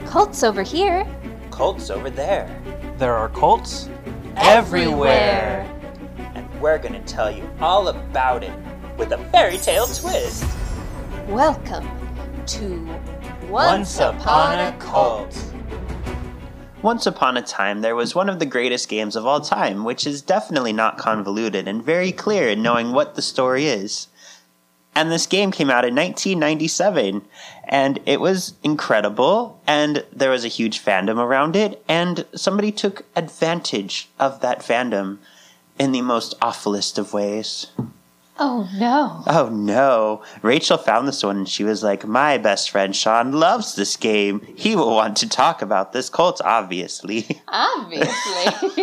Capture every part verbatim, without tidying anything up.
Cults over here. Cults over there. There are cults everywhere. And we're gonna tell you all about it with a fairy tale twist. Welcome to Once Upon a Cult. Once upon a time, there was one of the greatest games of all time, which is definitely not convoluted and very clear in knowing what the story is. And this game came out in nineteen ninety-seven, and it was incredible, and there was a huge fandom around it, and somebody took advantage of that fandom in the most awfulest of ways. Oh, no. Oh, no. Rachel found this one, and she was like, my best friend Sean loves this game. He will want to talk about this cult, obviously. Obviously.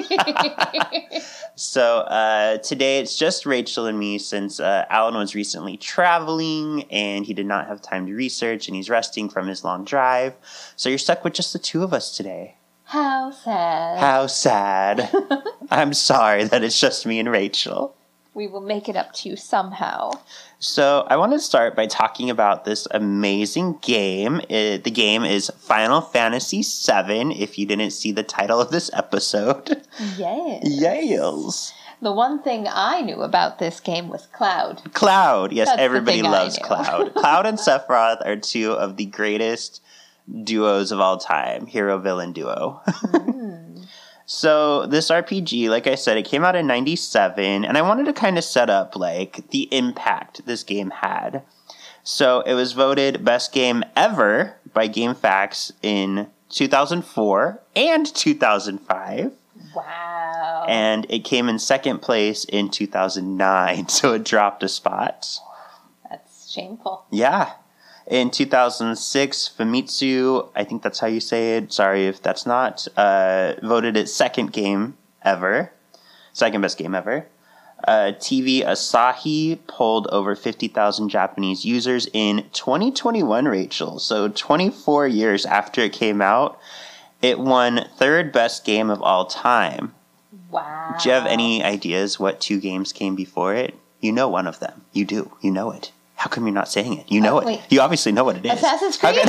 So uh, today it's just Rachel and me since uh, Alan was recently traveling, and he did not have time to research, and he's resting from his long drive. So you're stuck with just the two of us today. How sad. How sad. I'm sorry that it's just me and Rachel. We will make it up to you somehow. So I want to start by talking about this amazing game. It, the game is Final Fantasy seven, if you didn't see the title of this episode. Yes. Yes. The one thing I knew about this game was Cloud. Cloud. Yes, That's everybody the thing I loves knew. Cloud. Cloud and Sephiroth are two of the greatest duos of all time. Hero-villain duo. Mm. So this R P G, like I said, it came out in ninety-seven, and I wanted to kind of set up like the impact this game had. So it was voted best game ever by GameFAQs in two thousand four and two thousand five. Wow. And it came in second place in two thousand nine, so it dropped a spot. That's shameful. Yeah. In two thousand six, Famitsu, I think that's how you say it, sorry if that's not, uh, voted its second game ever. Second best game ever. Uh, T V Asahi polled over fifty thousand Japanese users in twenty twenty-one, Rachel. So twenty-four years after it came out, it won third best game of all time. Wow. Do you have any ideas what two games came before it? You know one of them. You do. You know it. How come you're not saying it? You know oh, it. Wait. You obviously know what it is. Assassin's Creed?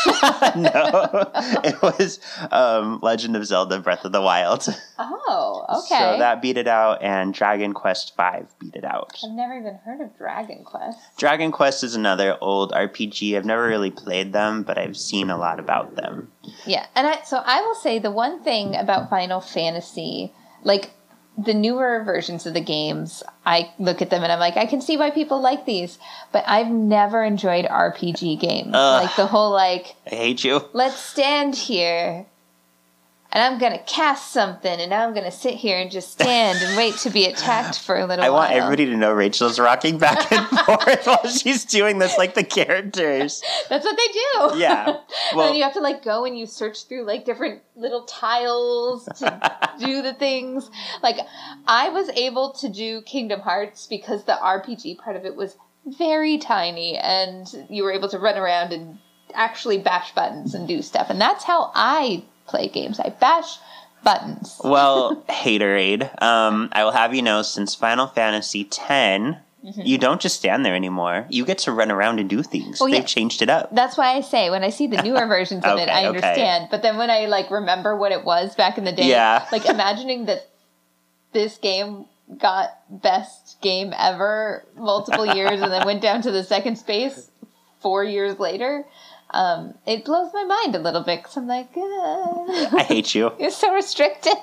No. It was um, Legend of Zelda Breath of the Wild. Oh, okay. So that beat it out, and Dragon Quest five beat it out. I've never even heard of Dragon Quest. Dragon Quest is another old R P G. I've never really played them, but I've seen a lot about them. Yeah, and I so I will say the one thing about Final Fantasy, like the newer versions of the games, I look at them and I'm like, I can see why people like these, but I've never enjoyed R P G games. Ugh. Like the whole like, I hate you. let's stand here and I'm going to cast something and now I'm going to sit here and just stand and wait to be attacked for a little I while. want everybody to know Rachel's rocking back and forth while she's doing this like the characters. That's what they do. Yeah. Well, Well, and then you have to like go and you search through like different little tiles to do the things. Like I was able to do Kingdom Hearts because the R P G part of it was very tiny and you were able to run around and actually bash buttons and do stuff. And that's how I play games. I bash buttons. well, haterade. Um, I will have you know, since Final Fantasy X, mm-hmm. you don't just stand there anymore. You get to run around and do things. Oh, yeah. They've changed it up. That's why I say when I see the newer versions of Okay, it, I okay. understand. But then when I like remember what it was back in the day, Yeah. like imagining that this game got best game ever multiple years and then went down to the second space four years later, um, it blows my mind a little bit because I'm like, uh, I hate you. you're so restricted.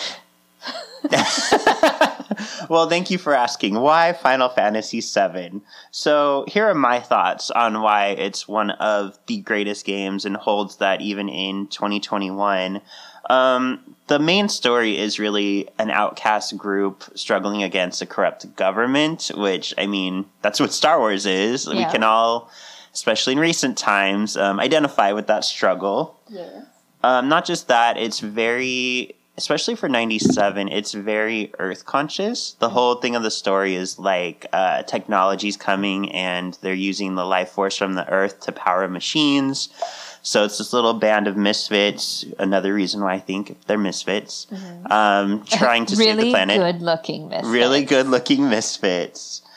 Well, thank you for asking. Why Final Fantasy seven? So here are my thoughts on why it's one of the greatest games and holds that even in twenty twenty-one. Um, the main story is really an outcast group struggling against a corrupt government, which, I mean, that's what Star Wars is. Yeah. We can all, especially in recent times, um, identify with that struggle. Yeah. Um, not just that, it's very, especially for ninety-seven, it's very Earth conscious. The whole thing of the story is like uh, technology's coming and they're using the life force from the Earth to power machines. So it's this little band of misfits, another reason why I think they're misfits, mm-hmm. um, trying to really save the planet. Really good-looking misfits. Really good-looking misfits.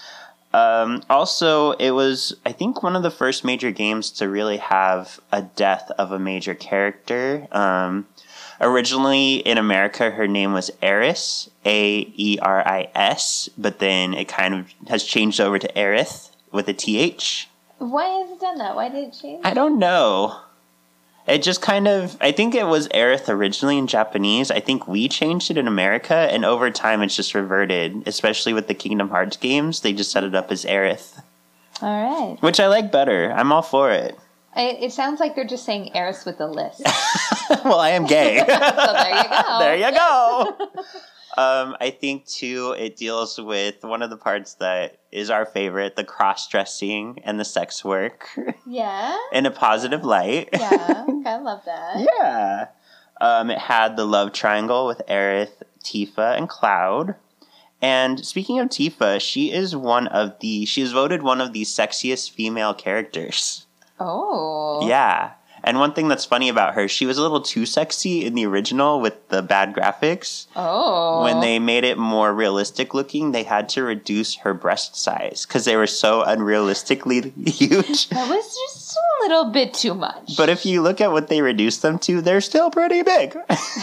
Um, also, it was, I think, one of the first major games to really have a death of a major character. Um, originally, in America, her name was Eris, A E R I S, but then it kind of has changed over to Aerith with a T H. Why has it done that? Why did it change? I don't know. It just kind of, I think it was Aerith originally in Japanese. I think we changed it in America, and over time it's just reverted, especially with the Kingdom Hearts games. They just set it up as Aerith. All right. Which I like better. I'm all for it. I, it sounds like they're just saying Eris with a list. Well, I am gay. So there you go. There you go. Um, I think, too, it deals with one of the parts that is our favorite, the cross-dressing and the sex work. Yeah? In a positive light. Yeah, I love that. Yeah. Um, it had the love triangle with Aerith, Tifa, and Cloud. And speaking of Tifa, she is one of the, she is voted one of the sexiest female characters. Oh. Yeah. And one thing that's funny about her, she was a little too sexy in the original with the bad graphics. Oh. When they made it more realistic looking, they had to reduce her breast size because they were so unrealistically huge. That was just a little bit too much. But if you look at what they reduced them to, they're still pretty big.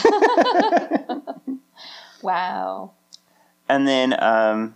Wow. And then, um,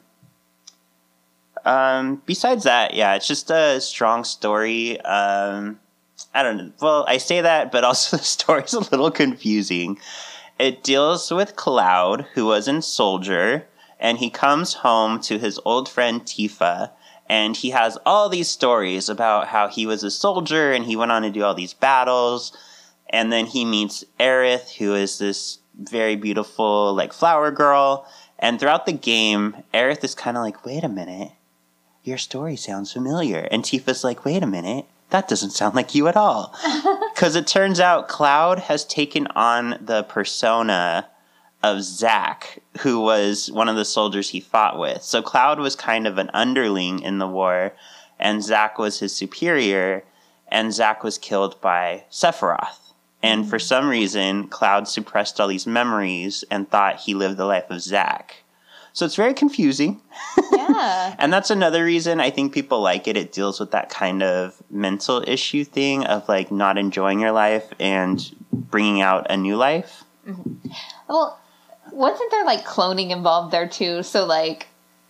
um, besides that, yeah, it's just a strong story. Um, I don't know. Well, I say that, but also the story's a little confusing. It deals with Cloud, who was in Soldier, and he comes home to his old friend Tifa, and he has all these stories about how he was a soldier, and he went on to do all these battles, and then he meets Aerith, who is this very beautiful, like, flower girl, and throughout the game, Aerith is kind of like, wait a minute, your story sounds familiar, and Tifa's like, wait a minute, that doesn't sound like you at all. Because it turns out Cloud has taken on the persona of Zack, who was one of the soldiers he fought with. So Cloud was kind of an underling in the war, and Zack was his superior, and Zack was killed by Sephiroth. And for some reason, Cloud suppressed all these memories and thought he lived the life of Zack. So it's very confusing. Yeah. And that's another reason I think people like it. It deals with that kind of mental issue thing of like not enjoying your life and bringing out a new life. Mm-hmm. Well, wasn't there like cloning involved there too? So like...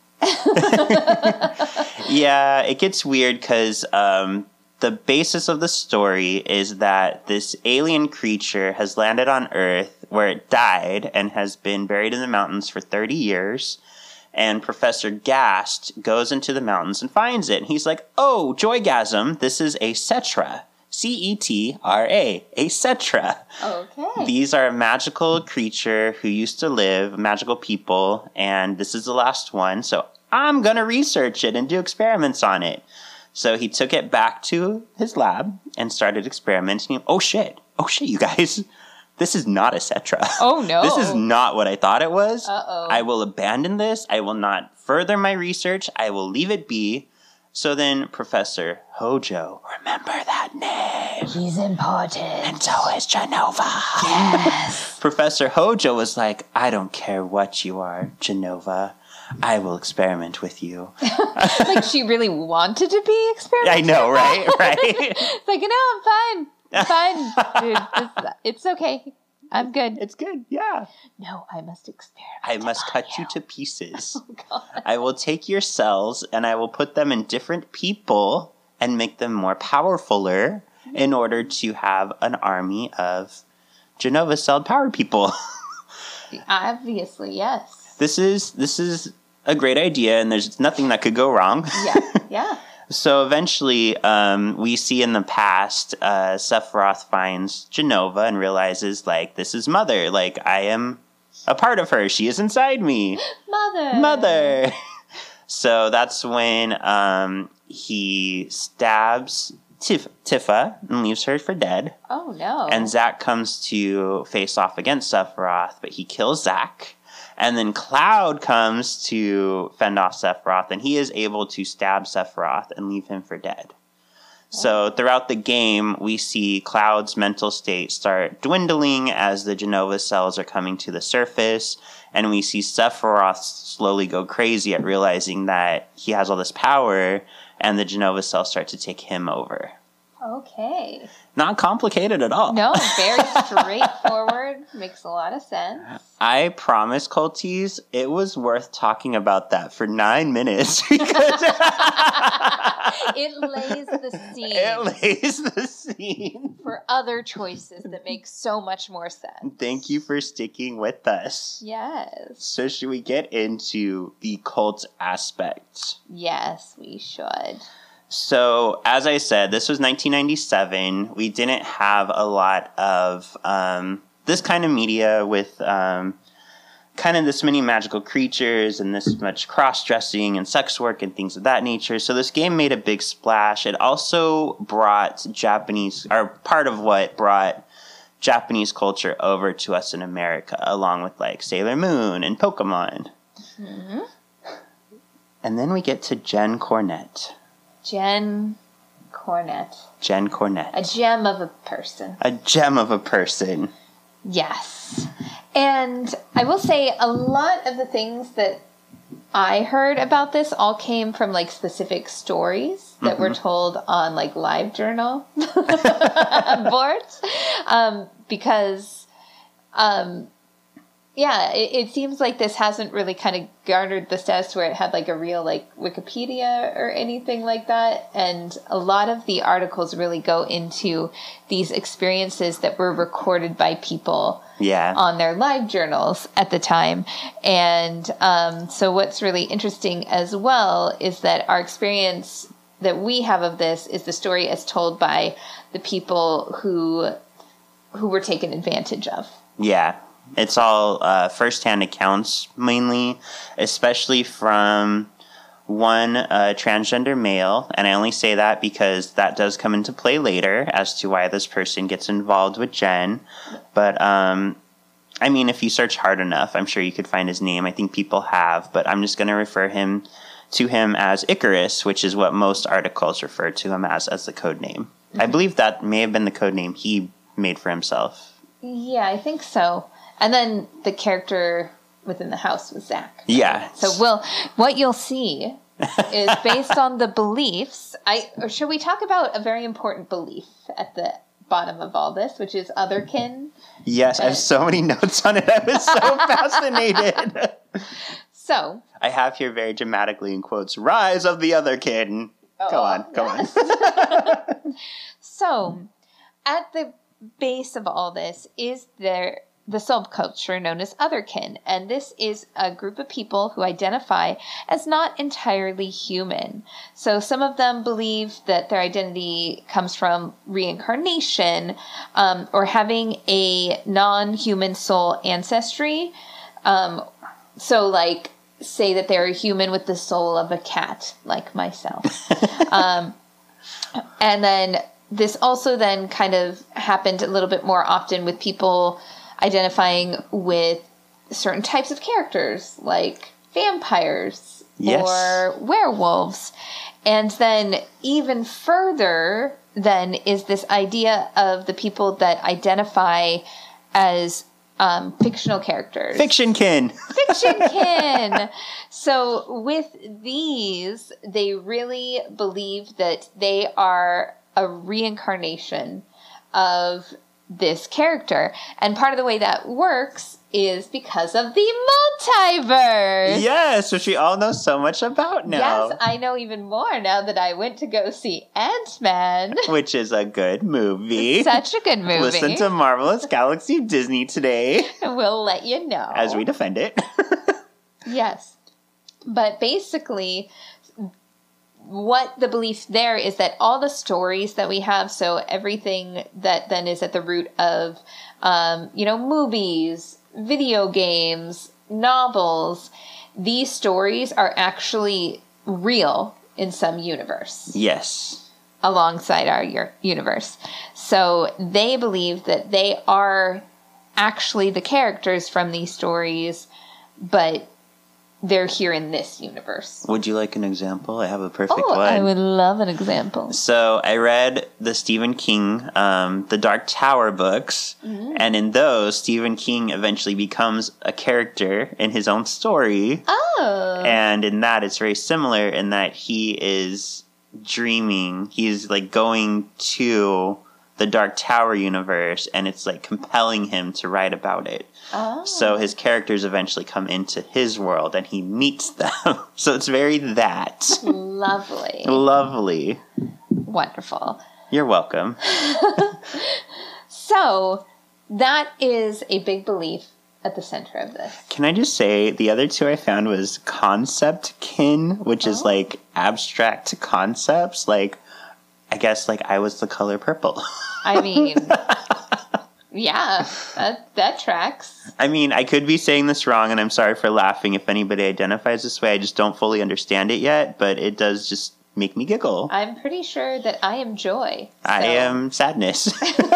Yeah, it gets weird because um, the basis of the story is that this alien creature has landed on Earth where it died and has been buried in the mountains for thirty years. And Professor Gast goes into the mountains and finds it. And he's like, oh, Joygasm, this is a Cetra. C E T R A, a Cetra. Okay. These are a magical creature who used to live, magical people, and this is the last one. So I'm going to research it and do experiments on it. So he took it back to his lab and started experimenting. Oh, shit. Oh, shit, you guys. This is not a Cetra. Oh, no. This is not what I thought it was. Uh-oh. I will abandon this. I will not further my research. I will leave it be. So then Professor Hojo, remember that name. He's important. And so is Genova. Yes. Professor Hojo was like, I don't care what you are, Genova. I will experiment with you. Like she really wanted to be experimental. I know, right? Right? It's like, no, I'm fine. I'm fine, dude. This, it's okay. I'm good. It's good, yeah. No, I must experiment. I must on cut you you to pieces. Oh, God. I will take your cells and I will put them in different people and make them more powerfuler in order to have an army of Genova celled power people. Obviously, yes. This is this is a great idea, and there's nothing that could go wrong. Yeah, yeah. So eventually, um, we see in the past, uh, Sephiroth finds Genova and realizes, like, this is Mother. Like, I am a part of her. She is inside me. Mother. Mother. So that's when um, he stabs Tif- Tifa and leaves her for dead. Oh, no. And Zack comes to face off against Sephiroth, but he kills Zack. And then Cloud comes to fend off Sephiroth, and he is able to stab Sephiroth and leave him for dead. So throughout the game, we see Cloud's mental state start dwindling as the Jenova cells are coming to the surface. And we see Sephiroth slowly go crazy at realizing that he has all this power, and the Jenova cells start to take him over. Okay. Not complicated at all. No, very straightforward. Makes a lot of sense. I promise, Culties, it was worth talking about that for nine minutes. Because it lays the scene. It lays the scene. For other choices that make so much more sense. Thank you for sticking with us. Yes. So should we get into the cult aspect? Yes, we should. So, as I said, this was nineteen ninety-seven. We didn't have a lot of um, this kind of media with um, kind of this many magical creatures and this much cross-dressing and sex work and things of that nature. So this game made a big splash. It also brought Japanese, or part of what brought Japanese culture over to us in America, along with like Sailor Moon and Pokemon. Mm-hmm. And then we get to Jen Cornett. Jen Cornett. Jen Cornett. A gem of a person. A gem of a person. Yes. And I will say a lot of the things that I heard about this all came from like specific stories that mm-hmm. were told on like LiveJournal boards. Um, because, um, yeah, it, it seems like this hasn't really kind of garnered the status where it had like a real like Wikipedia or anything like that. And a lot of the articles really go into these experiences that were recorded by people yeah. on their live journals at the time. And um, so what's really interesting as well is that our experience that we have of this is the story as told by the people who who were taken advantage of. Yeah. It's all uh, first-hand accounts, mainly, especially from one uh, transgender male. And I only say that because that does come into play later as to why this person gets involved with Jen. But, um, I mean, if you search hard enough, I'm sure you could find his name. I think people have, but I'm just going to refer him to him as Icarus, which is what most articles refer to him as, as the code name. Mm-hmm. I believe that may have been the code name he made for himself. Yeah, I think so. And then the character within the house was Zach. Yeah. So we'll, what you'll see is based on the beliefs. I or should we talk about a very important belief at the bottom of all this, which is otherkin? Yes, and I have so many notes on it. I was so fascinated. So I have here very dramatically in quotes, "Rise of the Otherkin." Oh, go on, go yes. on. So at the base of all this is there the subculture known as otherkin, and this is a group of people who identify as not entirely human. So some of them believe that their identity comes from reincarnation, um, or having a non-human soul ancestry. Um, so like say that they're a human with the soul of a cat, like myself. um, and then this also then kind of happened a little bit more often with people identifying with certain types of characters, like vampires yes. or werewolves. And then even further then is this idea of the people that identify as um, fictional characters. Fiction-kin. Fiction-kin. So with these, they really believe that they are a reincarnation of this character. And part of the way that works is because of the multiverse. Yes, which we all know so much about now. Yes, I know even more now that I went to go see Ant-Man. Which is a good movie. Such a good movie. Listen to Marvelous Galaxy Disney today. And we'll let you know. As we defend it. Yes. But basically, what the belief there is that all the stories that we have, so everything that then is at the root of, um, you know, movies, video games, novels, these stories are actually real in some universe. Yes. Alongside our u- universe. So they believe that they are actually the characters from these stories, but they're here in this universe. Would you like an example? I have a perfect Oh, one. I would love an example. So I read the Stephen King, um, the Dark Tower books, mm-hmm. and in those, Stephen King eventually becomes a character in his own story. Oh. And in that, it's very similar in that he is dreaming. He's like going to the Dark Tower universe, and it's like compelling him to write about it. Oh. So his characters eventually come into his world, and he meets them. So it's very that. Lovely. Lovely. Wonderful. You're welcome. So that is a big belief at the center of this. Can I just say, the other two I found was concept kin, which oh. is like abstract concepts. Like, I guess like I was the color purple. I mean... Yeah, that that tracks. I mean, I could be saying this wrong, and I'm sorry for laughing if anybody identifies this way. I just don't fully understand it yet, but it does just make me giggle. I'm pretty sure that I am joy. So. I am sadness.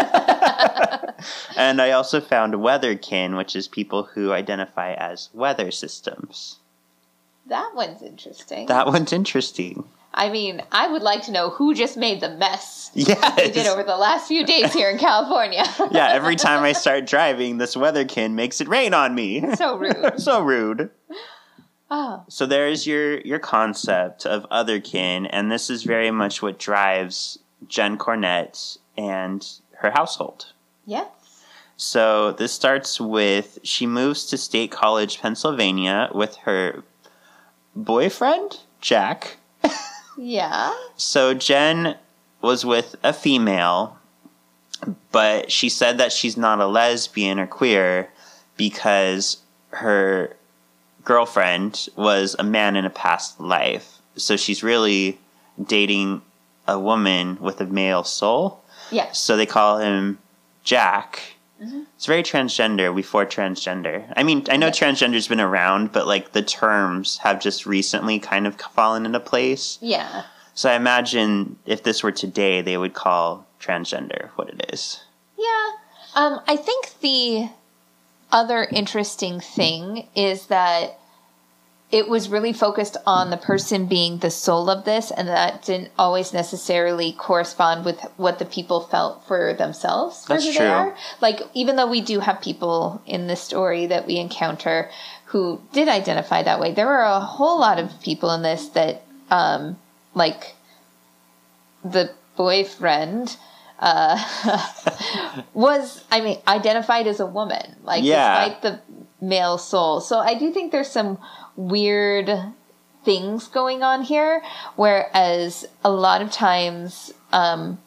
And I also found weatherkin, which is people who identify as weather systems. That one's interesting. That one's interesting. I mean, I would like to know who just made the mess yes. they did over the last few days here in California. Yeah, every time I start driving, this weatherkin makes it rain on me. So rude. So rude. Oh. So there's your, your concept of otherkin, and this is very much what drives Jen Cornett and her household. Yes. So this starts with, she moves to State College, Pennsylvania with her boyfriend, Jack. Yeah. So Jen was with a female, but she said that she's not a lesbian or queer because her girlfriend was a man in a past life. So she's really dating a woman with a male soul. Yeah. So they call him Jack. Mm-hmm. It's very transgender before transgender. I mean, I know yeah. transgender's been around, but like the terms have just recently kind of fallen into place. Yeah. So I imagine if this were today, they would call transgender what it is. Yeah. Um, I think the other interesting thing is that it was really focused on the person being the soul of this, and that didn't always necessarily correspond with what the people felt for themselves. For That's who true. They are. Like, even though we do have people in this story that we encounter who did identify that way, there were a whole lot of people in this that, um, like, the boyfriend uh, was, I mean, identified as a woman, like, yeah. despite the male soul. So I do think there's some weird things going on here, whereas a lot of times um,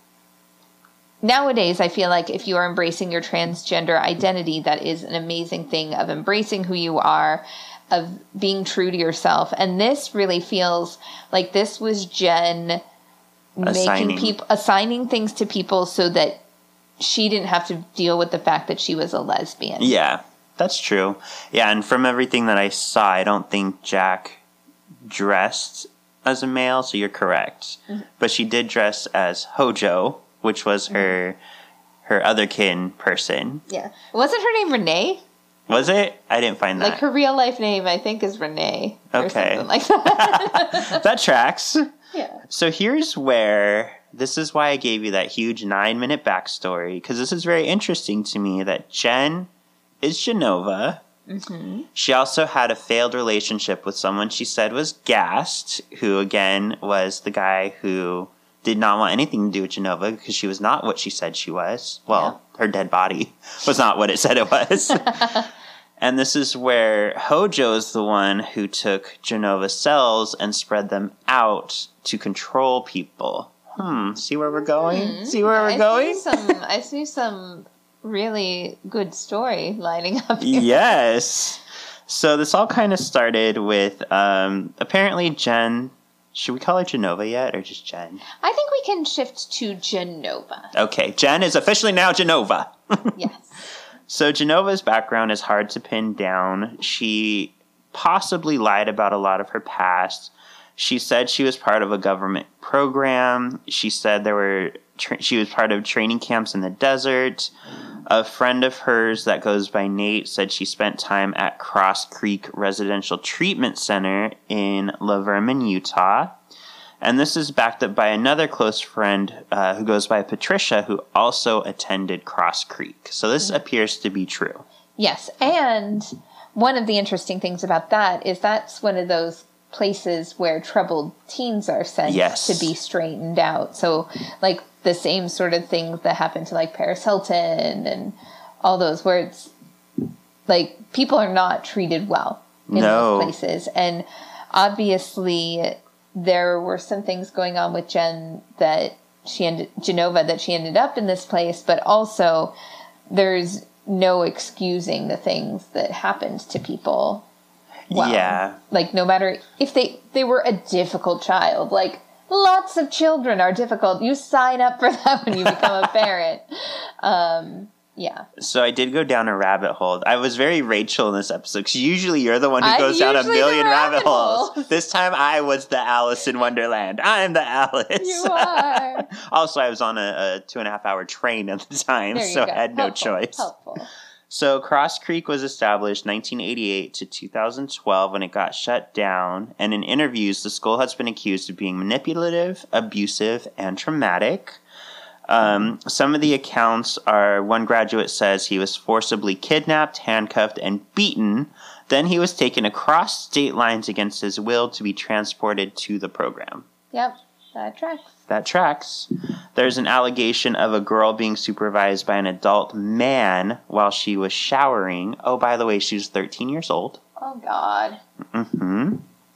nowadays I feel like if you are embracing your transgender identity, that is an amazing thing of embracing who you are, of being true to yourself. And this really feels like this was Jen assigning. making people assigning things to people so that she didn't have to deal with the fact that she was a lesbian. Yeah. That's true. Yeah, and from everything that I saw, I don't think Jack dressed as a male, so you're correct. Mm-hmm. But she did dress as Hojo, which was mm-hmm. her her otherkin person. Yeah. Wasn't her name Renee? Was it? I didn't find that. Like, her real life name, I think, is Renee. Okay. Or something like that. That tracks. Yeah. So here's where... This is why I gave you that huge nine-minute backstory, because this is very interesting to me that Jen... is Jenova. Mm-hmm. She also had a failed relationship with someone she said was Gast, who again was the guy who did not want anything to do with Jenova because she was not what she said she was. Well, yeah. Her dead body was not what it said it was. And this is where Hojo is the one who took Jenova's cells and spread them out to control people. Hmm, see where we're going? Mm-hmm. See where we're I going? See some, I see some... really good story lining up here. Yes. So this all kind of started with um, apparently Jen. Should we call her Jenova yet, or just Jen? I think we can shift to Jenova. Okay, Jen is officially now Jenova. Yes. So Jenova's background is hard to pin down. She possibly lied about a lot of her past. She said she was part of a government program. She said there were tra- she was part of training camps in the desert. A friend of hers that goes by Nate said she spent time at Cross Creek Residential Treatment Center in La Vernon, Utah. And this is backed up by another close friend uh, who goes by Patricia, who also attended Cross Creek. So this mm-hmm. appears to be true. Yes, and one of the interesting things about that is that's one of those places where troubled teens are sent yes. to be straightened out. So, like, the same sort of things that happen to, like, Paris Hilton and all those, where it's, like, people are not treated well in no. those places. And obviously, there were some things going on with Jen that she ended, Genova, that she ended up in this place, but also there's no excusing the things that happened to people. Well, yeah. Like, no matter if they, they were a difficult child, like, lots of children are difficult. You sign up for that when you become a parent. Um, yeah. So I did go down a rabbit hole. I was very Rachel in this episode, because usually you're the one who I'm goes down a million rabbit, rabbit holes. holes. This time I was the Alice in Wonderland. I'm the Alice. You are. Also, I was on a, a two and a half hour train at the time, There you so go. I had no Helpful. choice. Helpful. So Cross Creek was established nineteen eighty-eight to two thousand twelve when it got shut down, and in interviews, the school has been accused of being manipulative, abusive, and traumatic. Um, some of the accounts are, one graduate says he was forcibly kidnapped, handcuffed, and beaten. Then he was taken across state lines against his will to be transported to the program. Yep, that tracks. That tracks. There's an allegation of a girl being supervised by an adult man while she was showering. Oh, by the way, she was thirteen years old. Oh, God. Mm-hmm.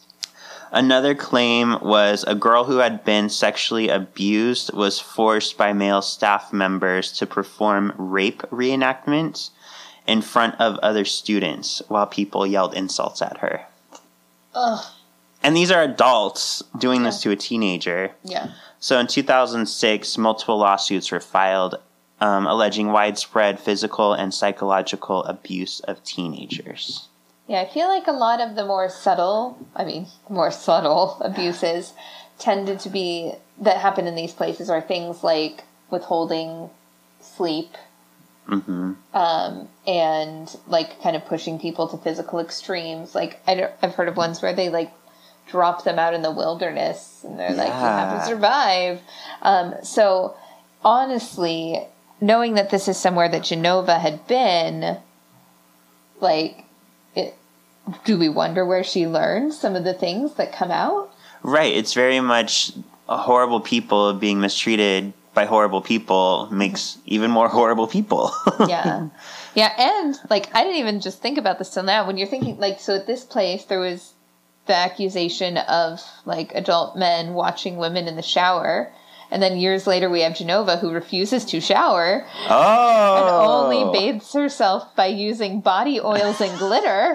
Another claim was a girl who had been sexually abused was forced by male staff members to perform rape reenactments in front of other students while people yelled insults at her. Ugh. And these are adults doing Yeah. this to a teenager. Yeah. So in two thousand six, multiple lawsuits were filed um, alleging widespread physical and psychological abuse of teenagers. Yeah, I feel like a lot of the more subtle, I mean, more subtle abuses tended to be, that happen in these places are things like withholding sleep, Mm-hmm. um, and like kind of pushing people to physical extremes. Like, I don't, I've heard of ones where they like drop them out in the wilderness and they're like, you have Yeah. to survive. Um, so honestly, knowing that this is somewhere that Genova had been, like, it, do we wonder where she learned some of the things that come out? Right. It's very much horrible people being mistreated by horrible people makes even more horrible people. Yeah. Yeah, and, like, I didn't even just think about this till now. When you're thinking, like, so at this place, there was the accusation of, like, adult men watching women in the shower. And then years later, we have Genova, who refuses to shower. Oh! And only bathes herself by using body oils and glitter.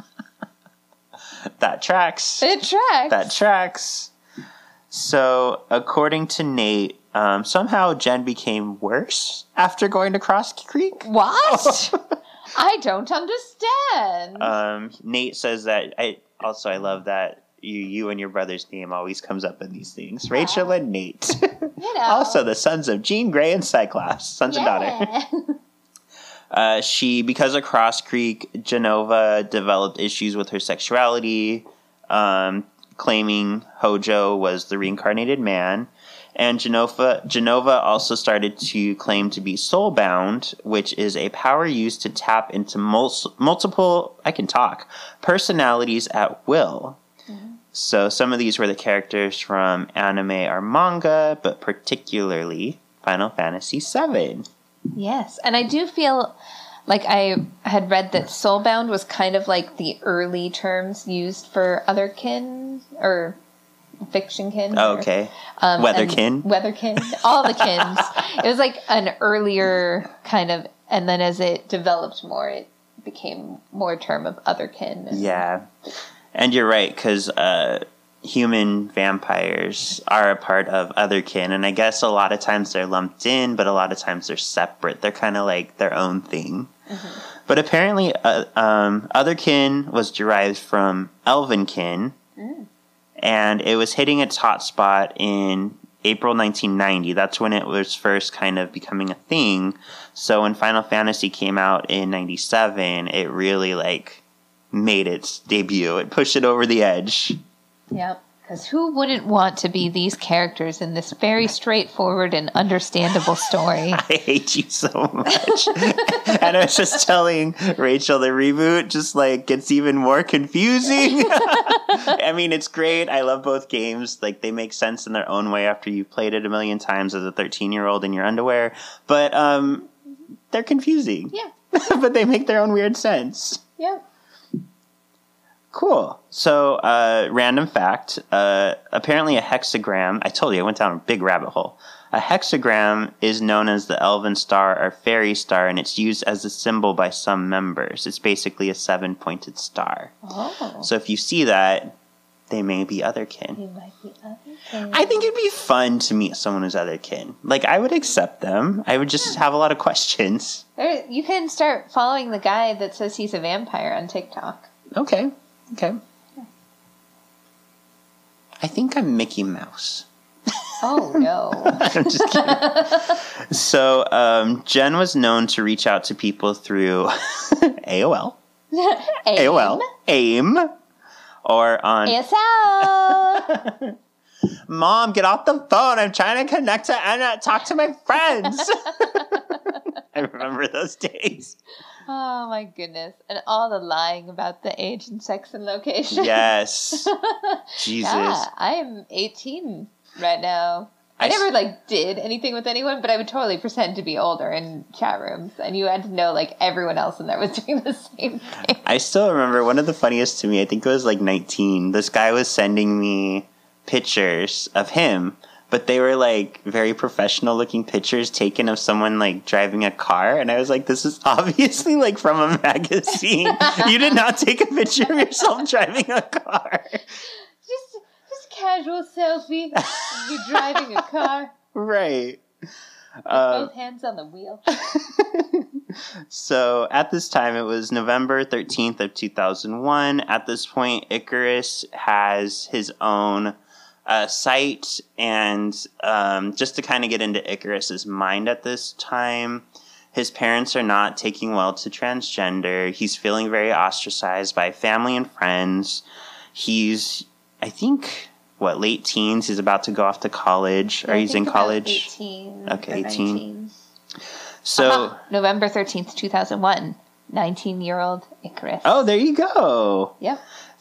That tracks. It tracks. That tracks. So, according to Nate, um, somehow Jen became worse after going to Cross Creek. What? I don't understand. Um, Nate says that. I also I love that you you and your brother's name always comes up in these things. Rachel and Nate. You know. Also the sons of Jean Grey and Cyclops, sons Yeah. and daughter. Uh, she, because of Cross Creek, Genova developed issues with her sexuality, um, claiming Hojo was the reincarnated man. And Genova, Genova also started to claim to be soulbound, which is a power used to tap into mul- multiple, I can talk, personalities at will. Mm-hmm. So some of these were the characters from anime or manga, but particularly Final Fantasy seven. Yes, and I do feel like I had read that soulbound was kind of like the early terms used for otherkin or fictionkin. Oh, or, okay. um, Weatherkin. and Weatherkin. All the kins. It was like an earlier kind of, and then as it developed more, it became more term of otherkin. And, Yeah. And you're right, because uh, human vampires are a part of otherkin, and I guess a lot of times they're lumped in, but a lot of times they're separate. They're kind of like their own thing. Mm-hmm. But apparently, uh, um, otherkin was derived from elvenkin, mm. and it was hitting its hotspot in April nineteen ninety. That's when it was first kind of becoming a thing. So when Final Fantasy came out in ninety-seven, it really like made its debut. It pushed it over the edge. Yep. Because who wouldn't want to be these characters in this very straightforward and understandable story? I hate you so much. And I was just telling Rachel, the reboot just like gets even more confusing. I mean, it's great. I love both games. Like, they make sense in their own way after you've played it a million times as a thirteen-year-old in your underwear. But um, they're confusing. Yeah. But they make their own weird sense. Yeah. Cool. So, uh, random fact. Uh, apparently a hexagram, I told you, I went down a big rabbit hole. A hexagram is known as the Elven Star or Fairy Star, and it's used as a symbol by some members. It's basically a seven-pointed star. Oh. So if you see that, they may be otherkin. You might be otherkin. I think it'd be fun to meet someone who's otherkin. Like, I would accept them. I would just have a lot of questions. There, you can start following the guy that says he's a vampire on TikTok. Okay. Okay. I think I'm Mickey Mouse. Oh, no. I'm just kidding. So, um, Jen was known to reach out to people through A O L. A O L. AIM. Or on... A S L. Mom, get off the phone. I'm trying to connect to Anna, talk to my friends. I remember those days. Oh, my goodness. And all the lying about the age and sex and location. Yes. Jesus. Yeah, I am eighteen right now. I, I never, like, did anything with anyone, but I would totally pretend to be older in chat rooms. And you had to know, like, everyone else in there was doing the same thing. I still remember one of the funniest to me, I think it was, like, nineteen. This guy was sending me pictures of him, but they were like very professional looking pictures taken of someone like driving a car, and I was like, this is obviously like from a magazine. You did not take a picture of yourself driving a car. Just just a casual selfie of you driving a car. Right. With Um, both hands on the wheel. So at this time, it was November thirteenth of two thousand one. At this point, Icarus has his own uh, site, and um, just to kind of get into Icarus's mind at this time, his parents are not taking well to transgender. He's feeling very ostracized by family and friends. He's, I think, what, late teens? He's about to go off to college, or I he's in think about college. eighteen. Okay, or eighteen. nineteen. So, Uh-huh. November thirteenth, two thousand one. nineteen-year-old Icarus. oh, there you go. Yep.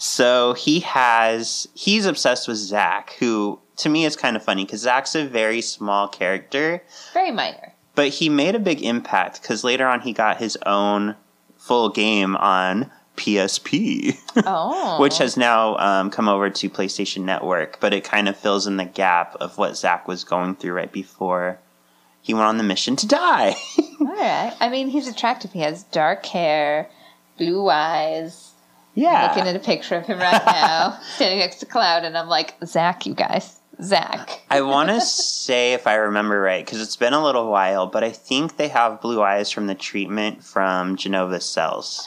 So he has, he's obsessed with Zack, who to me is kind of funny because Zack's a very small character, Very minor. but he made a big impact because later on he got his own full game on P S P, Oh. which has now um, come over to PlayStation Network, but it kind of fills in the gap of what Zack was going through right before he went on the mission to die. All right. I mean, he's attractive. He has dark hair, blue eyes. Yeah. Looking at a picture of him right now, standing next to Cloud, and I'm like, Zack, you guys. Zack. I want to say, if I remember right, because it's been a little while, but I think they have blue eyes from the treatment from Genova's cells.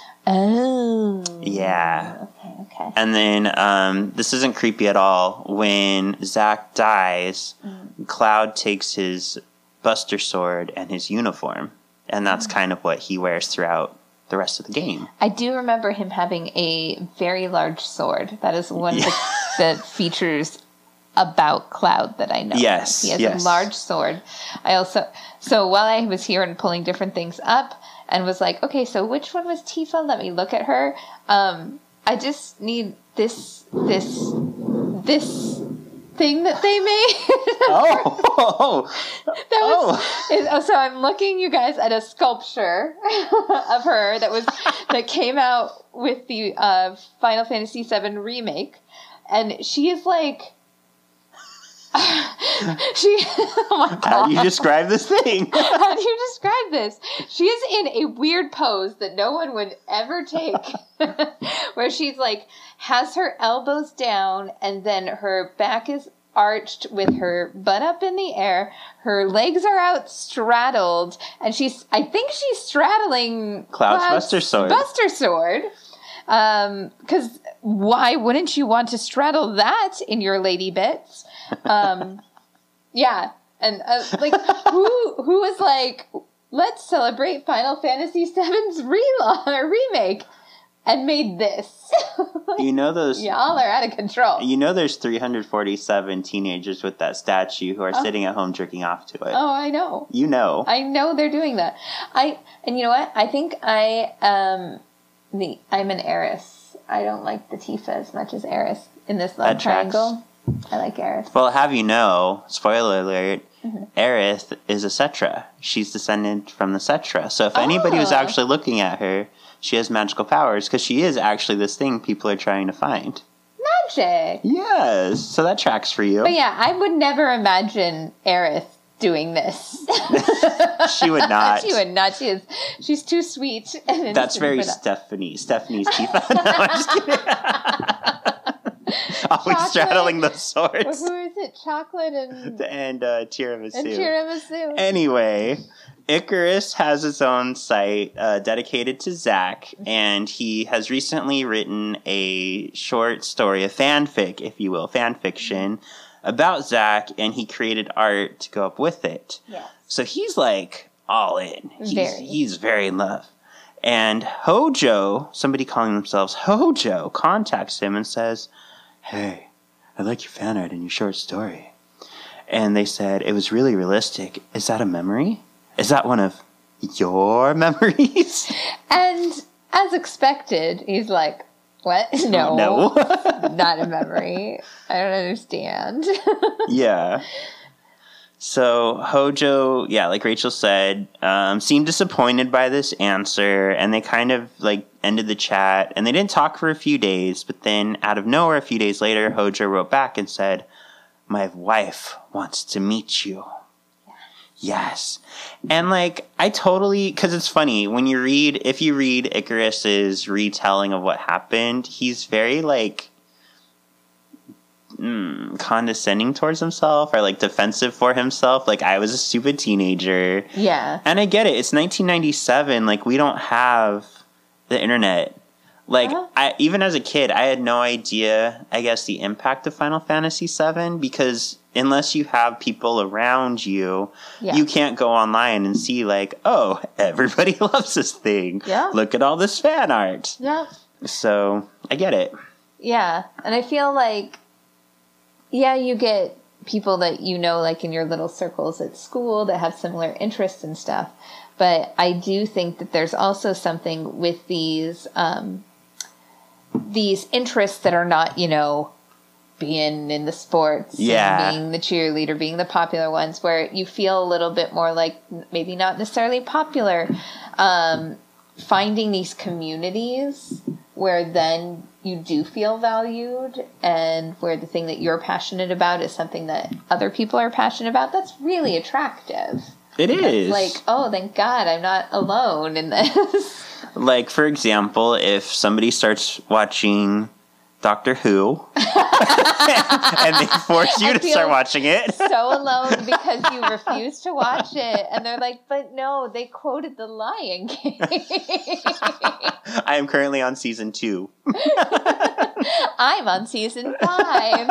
Oh. Yeah. Okay, okay. And then, um, this isn't creepy at all. When Zack dies, mm. Cloud takes his Buster Sword and his uniform, and that's mm. kind of what he wears throughout the rest of the game. I do remember him having a very large sword. That is one yeah. of the, the features about Cloud that I know. Yes, he has yes. a large sword. I also so while I was here and pulling different things up and was like, okay, so which one was Tifa? Let me look at her. Um, I just need this this this thing that they made. oh, oh, that was oh. Is, oh, so I'm looking, you guys, at a sculpture of her that was that came out with the uh, Final Fantasy seven remake, and she is like she. Oh my god! How do you describe this thing? How do you describe this? She is in a weird pose that no one would ever take, where she's like has her elbows down and then her back is arched with her butt up in the air. Her legs are out straddled, and she's I think she's straddling Cloud's Buster Sword. Buster Sword. Um, because why wouldn't you want to straddle that in your lady bits? Um, Yeah. And, uh, like, who who was like, let's celebrate Final Fantasy seven's relaunch or remake, and made this. Like, You know those... y'all are out of control. You know there's three hundred forty-seven teenagers with that statue who are Oh. sitting at home jerking off to it. Oh, I know. You know. I know they're doing that. I and you know what? I think I um the I'm an Aerith. I don't like the Tifa as much as Aerith in this love That tracks. triangle. I like Aerith. Well, have you know, spoiler alert, Mm-hmm. Aerith is a Cetra. She's descended from the Cetra. So if anybody was Oh. actually looking at her, she has magical powers because she is actually this thing people are trying to find. Magic. Yes. So that tracks for you. But yeah, I would never imagine Aerith doing this. She would not. She would not. She is. She's too sweet. And That's innocent very for that. Stephanie. Stephanie's Tifa. No, I'm just kidding. Always Chocolate. straddling the Or swords. who is it? Chocolate and And uh, tiramisu. and tiramisu. Anyway, Icarus has its own site uh, dedicated to Zack, and he has recently written a short story, a fanfic, if you will, fan fiction, about Zack, and he created art to go up with it. Yes. So he's like all in. He's Very. he's very in love. And Hojo, somebody calling themselves Hojo, contacts him and says, "Hey, I like your fan art in your short story." And they said, "It was really realistic. Is that a memory? Is that one of your memories?" And as expected, he's like, "What? No, No. not a memory. I don't understand." Yeah. So Hojo, yeah, like Rachel said, um, seemed disappointed by this answer, and they kind of like ended the chat, and they didn't talk for a few days, but then out of nowhere, a few days later, Hojo wrote back and said, "My wife wants to meet you." Yes. And like, I totally, because it's funny, when you read, if you read Icarus's retelling of what happened, he's very like, mm, condescending towards himself or like defensive for himself. Like, I was a stupid teenager. Yeah. And I get it. It's nineteen ninety-seven. Like, we don't have the internet. Like, Uh-huh. I even as a kid, I had no idea, I guess, the impact of Final Fantasy seven, because unless you have people around you, Yeah. you can't go online and see, like, oh, everybody loves this thing. Yeah. Look at all this fan art. Yeah. So, I get it. Yeah. And I feel like, yeah, you get people that you know, like in your little circles at school that have similar interests and stuff. But I do think that there's also something with these, um, these interests that are not, you know, being in the sports, Yeah. and being the cheerleader, being the popular ones, where you feel a little bit more like maybe not necessarily popular, um, finding these communities where then you do feel valued, and where the thing that you're passionate about is something that other people are passionate about. That's really attractive. It is. Like, oh, thank God I'm not alone in this. Like, for example, if somebody starts watching Doctor Who and they force you I to feel start watching it. So alone because you refuse to watch it. And they're like, but no, they quoted The Lion King. I am currently on season two. I'm on season five.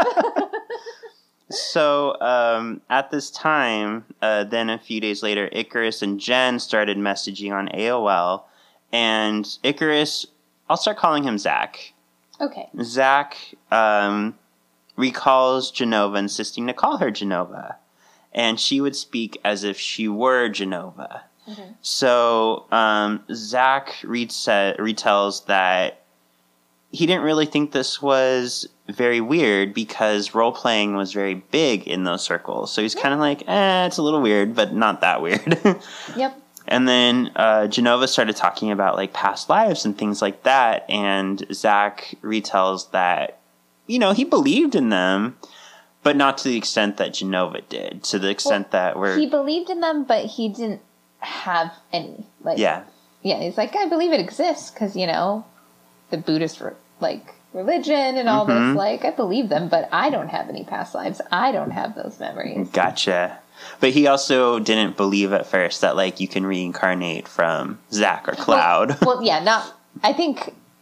So, um, at this time, uh, then a few days later, Icarus and Jen started messaging on A O L. And Icarus, I'll start calling him Zack. Okay. Zack um, recalls Genova insisting to call her Genova. And she would speak as if she were Genova. Mm-hmm. So um, Zack rese- retells that he didn't really think this was very weird because role-playing was very big in those circles. So he's kind of like, eh, it's a little weird, but not that weird. Yep. And then uh, Genova started talking about like past lives and things like that. And Zack retells that, you know, he believed in them, but not to the extent that Genova did. To the extent Well, that we're... He believed in them, but he didn't have any. Like, Yeah. Yeah, he's like, I believe it exists because, you know, the Buddhist, re- like, religion and all Mhm. this. Like, I believe them, but I don't have any past lives. I don't have those memories. Gotcha. But he also didn't believe at first that, like, you can reincarnate from Zack or Cloud. Well, well, yeah, not. I think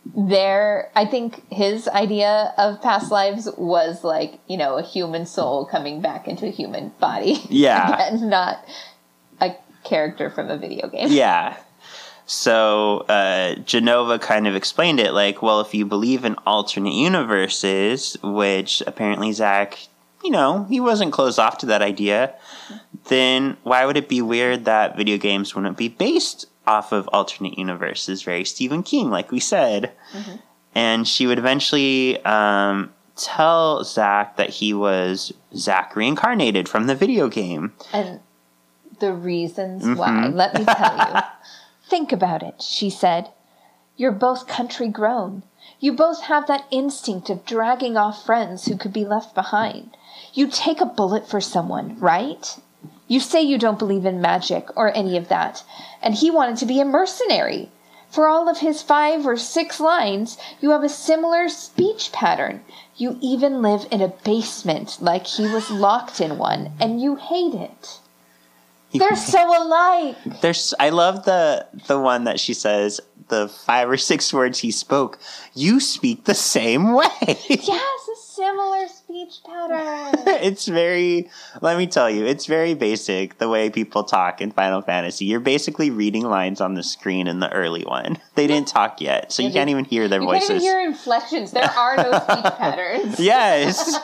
there, I think his idea of past lives was like, you know, a human soul coming back into a human body. Yeah. Again, not a character from a video game. Yeah. So uh, Jenova kind of explained it like, well, if you believe in alternate universes, which apparently Zach, you know, he wasn't closed off to that idea, then why would it be weird that video games wouldn't be based off of alternate universes? Very Stephen King, like we said. Mm-hmm. And she would eventually um, tell Zach that he was Zach reincarnated from the video game. And the reasons mm-hmm. why, let me tell you. Think about it, she said. You're both country grown. You both have that instinct of dragging off friends who could be left behind. You take a bullet for someone, right? You say you don't believe in magic or any of that, and he wanted to be a mercenary. For all of his five or six lines, you have a similar speech pattern. You even live in a basement like he was locked in one, and you hate it. They're so alike. There's, I love the the one that she says, the five or six words he spoke, you speak the same way. Yes, a similar speech pattern. It's very, let me tell you, it's very basic, the way people talk in Final Fantasy. You're basically reading lines on the screen in the early one. They didn't talk yet, so you can't even hear their you voices. You can't even hear inflections. There are no speech patterns. Yes.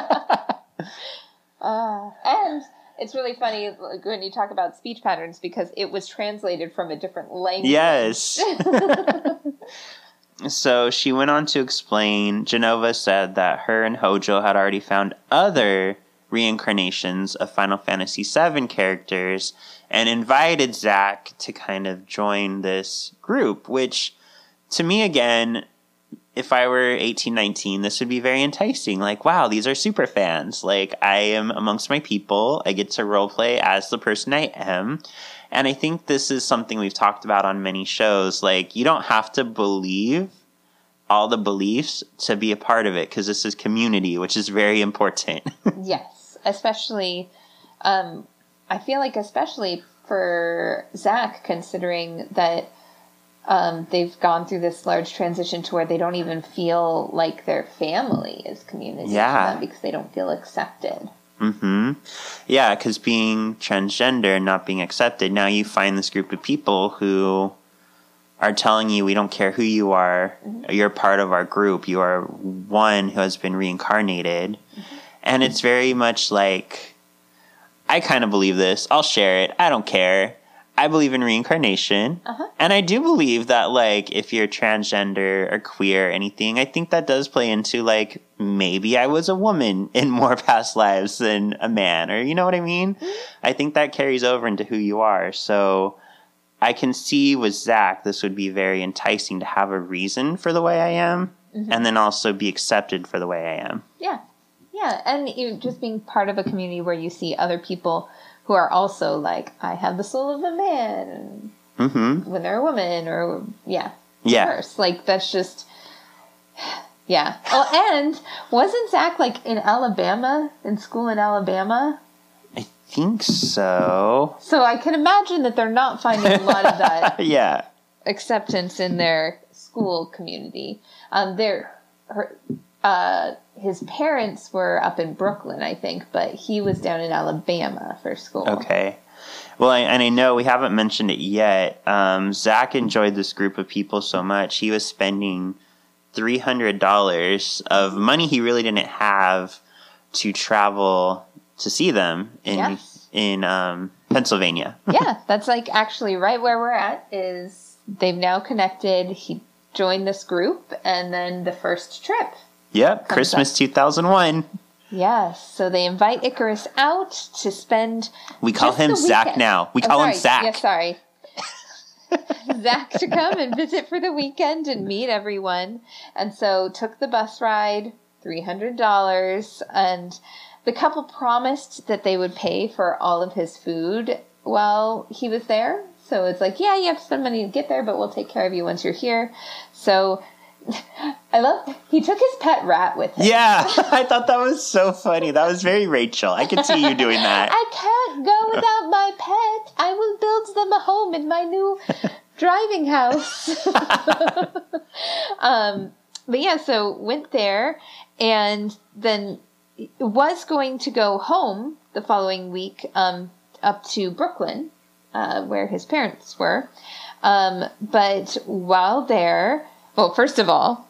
uh, and... It's really funny when you talk about speech patterns because it was translated from a different language. Yes. So she went on to explain, Jenova said that her and Hojo had already found other reincarnations of Final Fantasy seven characters and invited Zach to kind of join this group, which to me, again, if I were eighteen, nineteen, this would be very enticing. Like, wow, these are super fans. Like, I am amongst my people. I get to roleplay as the person I am. And I think this is something we've talked about on many shows. Like, you don't have to believe all the beliefs to be a part of it, because this is community, which is very important. Yes, especially, um, I feel like especially for Zach, considering that Um, they've gone through this large transition to where they don't even feel like their family is community yeah. to them because they don't feel accepted. Mm-hmm. Yeah, because being transgender and not being accepted, now you find this group of people who are telling you, we don't care who you are, mm-hmm. you're part of our group, you are one who has been reincarnated. Mm-hmm. And it's very much like, I kind of believe this, I'll share it, I don't care. I believe in reincarnation, uh-huh. and I do believe that, like, if you're transgender or queer or anything, I think that does play into, like, maybe I was a woman in more past lives than a man, or you know what I mean? Mm-hmm. I think that carries over into who you are, so I can see with Zach, this would be very enticing to have a reason for the way I am, mm-hmm. and then also be accepted for the way I am. Yeah, yeah, and you just being part of a community where you see other people who are also like, I have the soul of a man mm-hmm. when they're a woman, or, yeah. Yeah. Course. Like, that's just, yeah. Oh, and wasn't Zach, like, in Alabama, in school in Alabama? I think so. So I can imagine that they're not finding a lot of that yeah. acceptance in their school community. Um, they're, her, uh, his parents were up in Brooklyn, I think, but he was down in Alabama for school. Okay. Well, I, and I know we haven't mentioned it yet. Um, Zach enjoyed this group of people so much. He was spending three hundred dollars of money he really didn't have to travel to see them in yes. in um, Pennsylvania. Yeah, that's like actually right where we're at is they've now connected. He joined this group, and then the first trip. Yep, Christmas two thousand one. Yes, so they invite Icarus out to spend. We call him Zach now. We oh, call sorry. him Zach. Yeah, sorry. Zach to come and visit for the weekend and meet everyone. And so took the bus ride, three hundred dollars, and the couple promised that they would pay for all of his food while he was there. So it's like, yeah, you have to spend money to get there, but we'll take care of you once you're here. So I love, he took his pet rat with him. Yeah, I thought that was so funny. That was very Rachel. I could see you doing that. I can't go without my pet. I will build them a home in my new driving house. um, but yeah, so went there and then was going to go home the following week um, up to Brooklyn, uh, where his parents were. Um, but while there, well, first of all,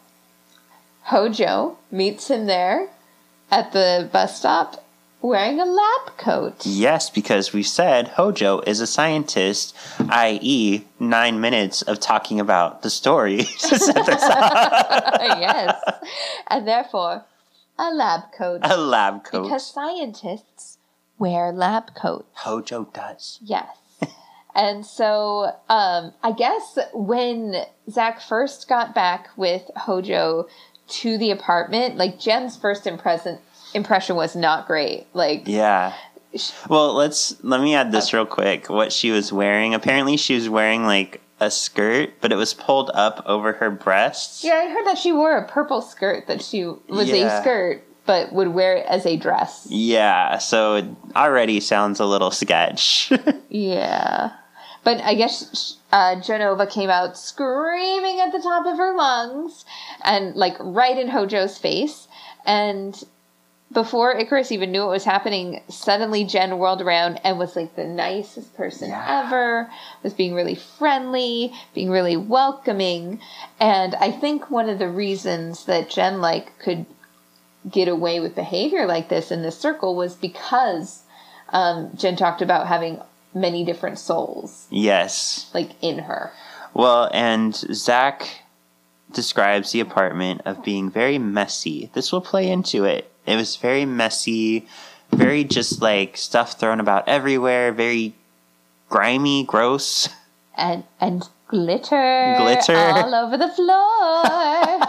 Hojo meets him there at the bus stop wearing a lab coat. Yes, because we said Hojo is a scientist, that is nine minutes of talking about the story to set this up. Yes. And therefore, a lab coat. A lab coat. Because scientists wear lab coats. Hojo does. Yes. And so, um, I guess when Zach first got back with Hojo to the apartment, like Jen's first impression impression was not great. Like, yeah. Well, let's let me add this real quick. What she was wearing? Apparently, she was wearing like a skirt, but it was pulled up over her breasts. Yeah, I heard that she wore a purple skirt that she was Yeah. a skirt, but would wear it as a dress. Yeah, so it already sounds a little sketch. Yeah. But I guess uh, Jenova came out screaming at the top of her lungs and, like, right in Hojo's face. And before Icarus even knew what was happening, suddenly Jen whirled around and was, like, the nicest person Yeah. ever, was being really friendly, being really welcoming. And I think one of the reasons that Jen, like, could get away with behavior like this in this circle was because um, Jen talked about having many different souls, Yes. like, in her. Well, and Zach describes the apartment of being very messy. This will play into it. It was very messy, very just like stuff thrown about everywhere, very grimy, gross. And and glitter, Glitter. all over the floor.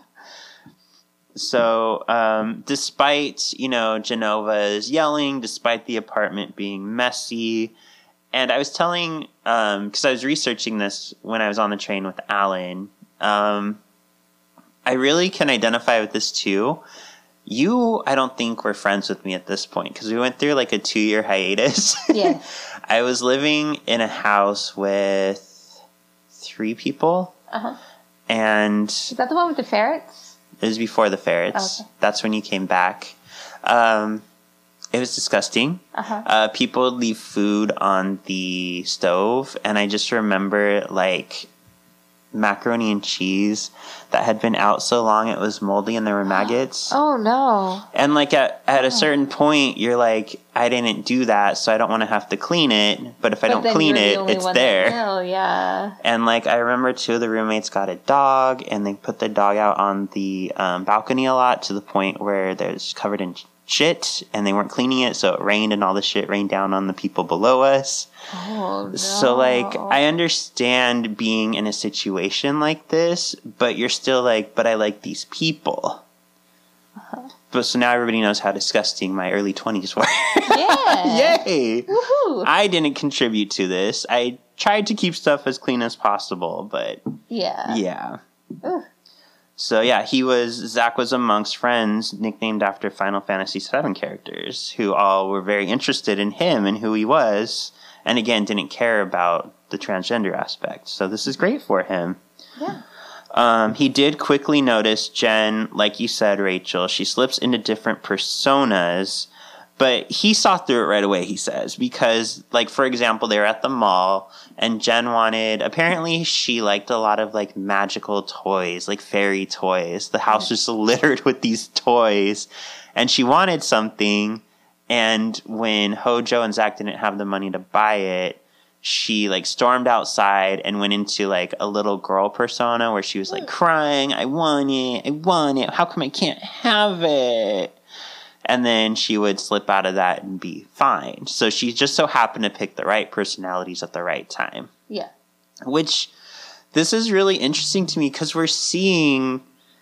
So, um, despite, you know, Genova's yelling, despite the apartment being messy, and I was telling, um, because I was researching this when I was on the train with Alan, um, I really can identify with this too. You, I don't think, were friends with me at this point, because we went through like a two-year hiatus. Yeah. I was living in a house with three people, Uh-huh. and Is that the one with the ferrets? it was before the ferrets. Okay. That's when you came back. Um, it was disgusting. Uh-huh. Uh, people would leave food on the stove, and I just remember like macaroni and cheese that had been out so long it was moldy and there were maggots. Oh, no. And like at, at a certain point, you're like, I didn't do that, so I don't want to have to clean it. But if I But don't then clean you're the it, only it's one that there. will, yeah. And like I remember two of the roommates got a dog, and they put the dog out on the um, balcony a lot to the point where there's covered in shit, and they weren't cleaning it, so it rained, and all the shit rained down on the people below us. Oh, no. So like I understand being in a situation like this, but you're still like, but I like these people. Uh-huh. But so now everybody knows how disgusting my early twenties were. Yeah. Yay! Woohoo. I didn't contribute to this. I tried to keep stuff as clean as possible, but Yeah. yeah. Ugh. So yeah, he was, Zach was amongst friends nicknamed after Final Fantasy seven characters who all were very interested in him and who he was, and again, didn't care about the transgender aspect. So this is great for him. Yeah. Um, he did quickly notice Jen, like you said, Rachel, she slips into different personas, but he saw through it right away, he says, because, like, for example, they were at the mall, and Jen wanted, apparently she liked a lot of, like, magical toys, like fairy toys. The house was littered with these toys, and she wanted something, and when Hojo and Zach didn't have the money to buy it, she like stormed outside and went into like a little girl persona where she was like crying, I want it, I want it, how come I can't have it? And then she would slip out of that and be fine. So she just so happened to pick the right personalities at the right time. Yeah. Which, this is really interesting to me because we're seeing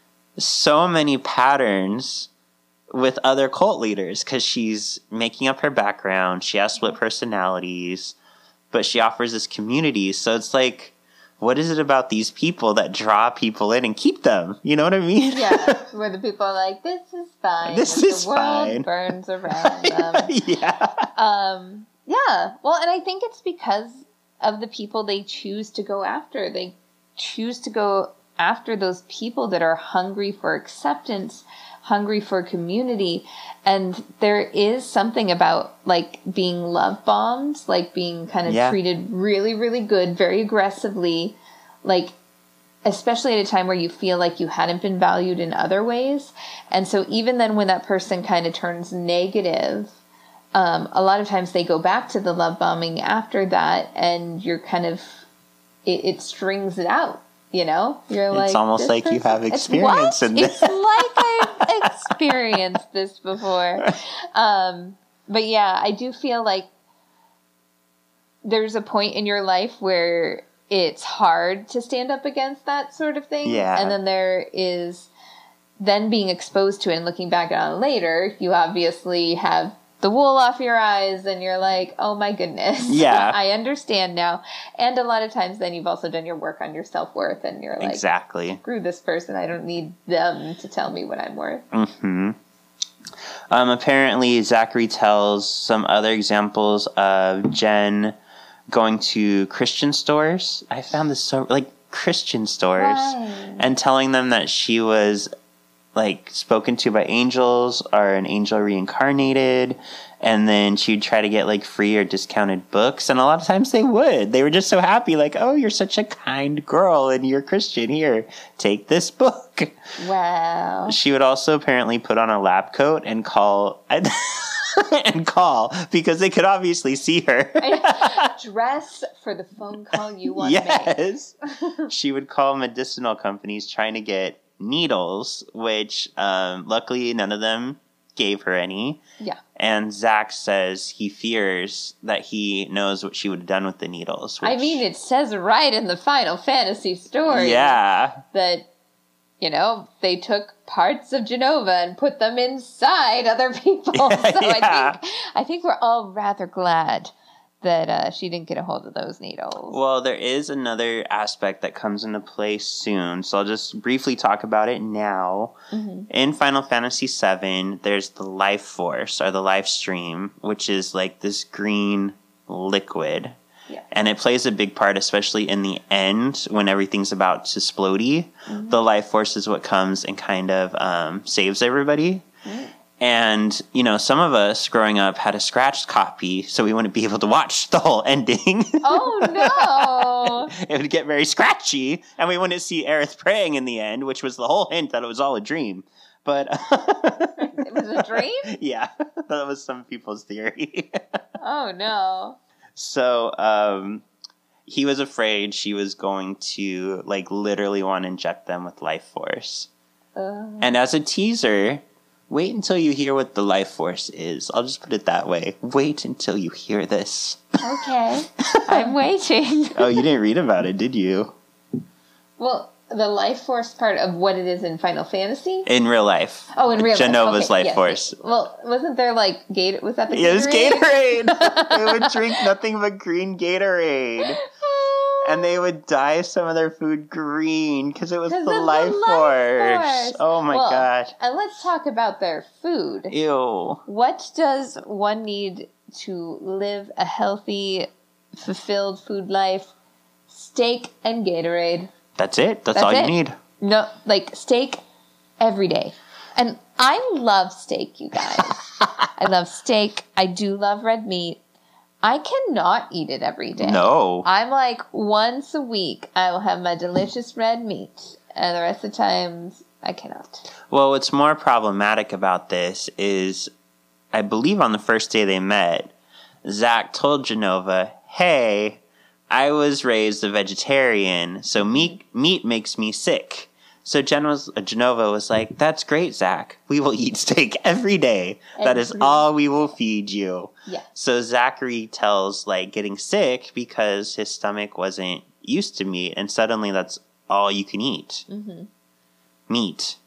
so many patterns with other cult leaders, because she's making up her background, she has split personalities, but she offers this community. So it's like, what is it about these people that draw people in and keep them? You know what I mean? Yeah, where the people are like, this is fine. This as is the world fine. burns around them. Yeah. Um, yeah. Well, and I think it's because of the people they choose to go after. They choose to go after those people that are hungry for acceptance, hungry for community. And there is something about like being love bombed, like being kind of Yeah. treated really, really good, very aggressively, like especially at a time where you feel like you hadn't been valued in other ways. And so even then when that person kind of turns negative, um, a lot of times they go back to the love bombing after that, and you're kind of, it, it strings it out, you know? You're like, It's almost this like you person- have It's experience what? in this. It's like I've experienced this before. Um, but yeah, I do feel like there's a point in your life where it's hard to stand up against that sort of thing. Yeah. And then there is then being exposed to it and looking back on it later, you obviously have the wool off your eyes and you're like, oh my goodness. Yeah. I understand now. And a lot of times then you've also done your work on your self-worth and you're like, Exactly. screw this person. I don't need them to tell me what I'm worth. hmm Um, apparently, Zachary tells some other examples of Jen going to Christian stores. I found this so, like, Christian stores. Right. And telling them that she was, like, spoken to by angels or an angel reincarnated. And then she'd try to get, like, free or discounted books. And a lot of times they would. They were just so happy, like, oh, you're such a kind girl and you're Christian. Here, take this book. Wow. She would also apparently put on a lab coat and call and call because they could obviously see her. Dress for the phone call you want to make. Yes. She would call medicinal companies trying to get needles, which um, luckily none of them gave her any. Yeah. And Zach says he fears that he knows what she would have done with the needles. I which- mean, it says right in the Final Fantasy story yeah. that, you know, they took parts of Genova and put them inside other people. So Yeah. I think I think we're all rather glad that uh, she didn't get a hold of those needles. Well, there is another aspect that comes into play soon, so I'll just briefly talk about it now. Mm-hmm. In Final Fantasy seven, there's the Life Force, or the Life Stream, which is like this green liquid. Yeah. And it plays a big part, especially in the end, when everything's about to splodey. Mm-hmm. The Life Force is what comes and kind of um, saves everybody. Mm. And, you know, some of us growing up had a scratched copy, so we wouldn't be able to watch the whole ending. Oh, no. It would get very scratchy, and we wouldn't see Aerith praying in the end, which was the whole hint that it was all a dream. But It was a dream? yeah, that was some people's theory. Oh, no. So um, he was afraid she was going to, like, literally want to inject them with Life Force. Uh, And as a teaser, wait until you hear what the Life Force is. I'll just put it that way. Wait until you hear this. okay. I'm waiting. Oh, you didn't read about it, did you? Well, the life force part of what it is in Final Fantasy? In real life. Oh, in real Genova's life. Okay, Life yes, Force. yes. Well, wasn't there like Gator? Was that the It was Gatorade? Gatorade. They would drink nothing but green Gatorade. And they would dye some of their food green because it was the 'Cause of the Life Life Force. Force. Oh my Well, god. And let's talk about their food. Ew. What does one need to live a healthy, fulfilled food life? Steak and Gatorade. That's it. That's, That's all it. you need. No, like steak every day. And I love steak, you guys. I love steak. I do love red meat. I cannot eat it every day. No. I'm like, once a week, I will have my delicious red meat. And the rest of the times, I cannot. Well, what's more problematic about this is, I believe on the first day they met, Zach told Genova, hey, I was raised a vegetarian, so meat, meat makes me sick. So Jen was, uh, Genova was like, that's great, Zach. We will eat steak every day. That is Every- all we will feed you. Yeah. So Zachary tells, like, getting sick because his stomach wasn't used to meat, and suddenly that's all you can eat. Mm-hmm. Meat.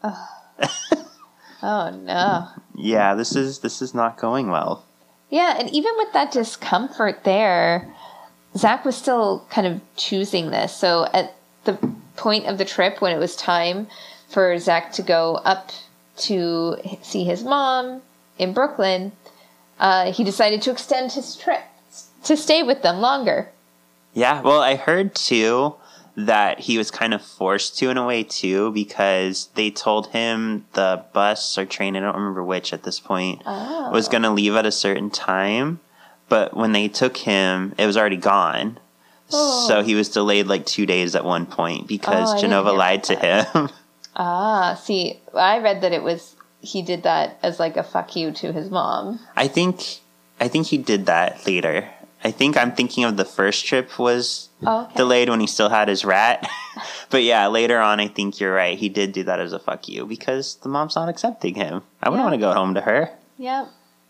Oh, no. Yeah, this is this is not going well. Yeah, and even with that discomfort there, Zach was still kind of choosing this. So at the point of the trip when it was time for Zach to go up to see his mom in Brooklyn, uh, he decided to extend his trip to stay with them longer. Yeah, well, I heard too that he was kind of forced to in a way too, because they told him the bus or train, I don't remember which at this point, Oh. was going to leave at a certain time. But when they took him, it was already gone. Oh. So he was delayed like two days at one point because Oh, I didn't Genova hear lied to about him. Ah, see, I read that it was, he did that as like a fuck you to his mom. I think I think he did that later. I think I'm thinking of the first trip was Oh, okay. delayed when he still had his rat. But yeah, later on, I think you're right. He did do that as a fuck you because the mom's not accepting him. I wouldn't Yeah. want to go home to her. Yep.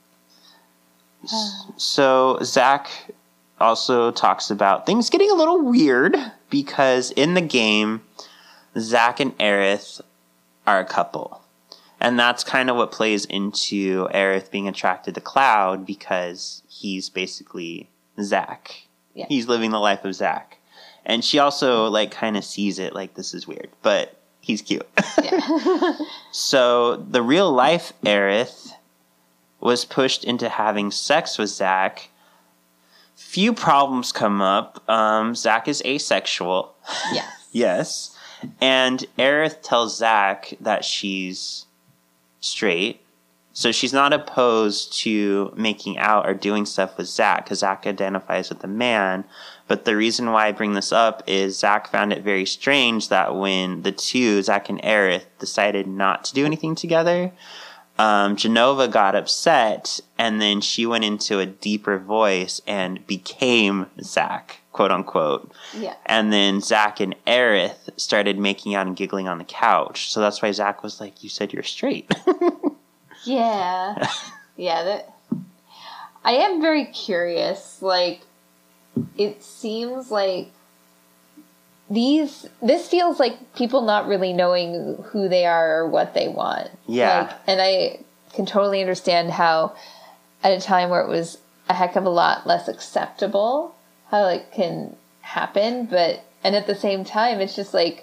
So Zach also talks about things getting a little weird because in the game, Zach and Aerith are a couple. And that's kind of what plays into Aerith being attracted to Cloud because he's basically Zach. Yeah. He's living the life of Zach. And she also like kind of sees it like this is weird, but he's cute. Yeah. So the real life Aerith was pushed into having sex with Zach. Few problems come up. Um, Zach is asexual. Yes. Yes. And Aerith tells Zach that she's straight. So she's not opposed to making out or doing stuff with Zach because Zach identifies with a man. But the reason why I bring this up is Zach found it very strange that when the two, Zach and Aerith, decided not to do anything together, um, Genova got upset and then she went into a deeper voice and became Zach, quote unquote. Yeah. And then Zach and Aerith started making out and giggling on the couch. So that's why Zach was like, you said you're straight. Yeah. Yeah, that I am very curious. Like, it seems like these this feels like people not really knowing who they are or what they want. Yeah. Like, and I can totally understand how at a time where it was a heck of a lot less acceptable, how it can happen, but and at the same time it's just like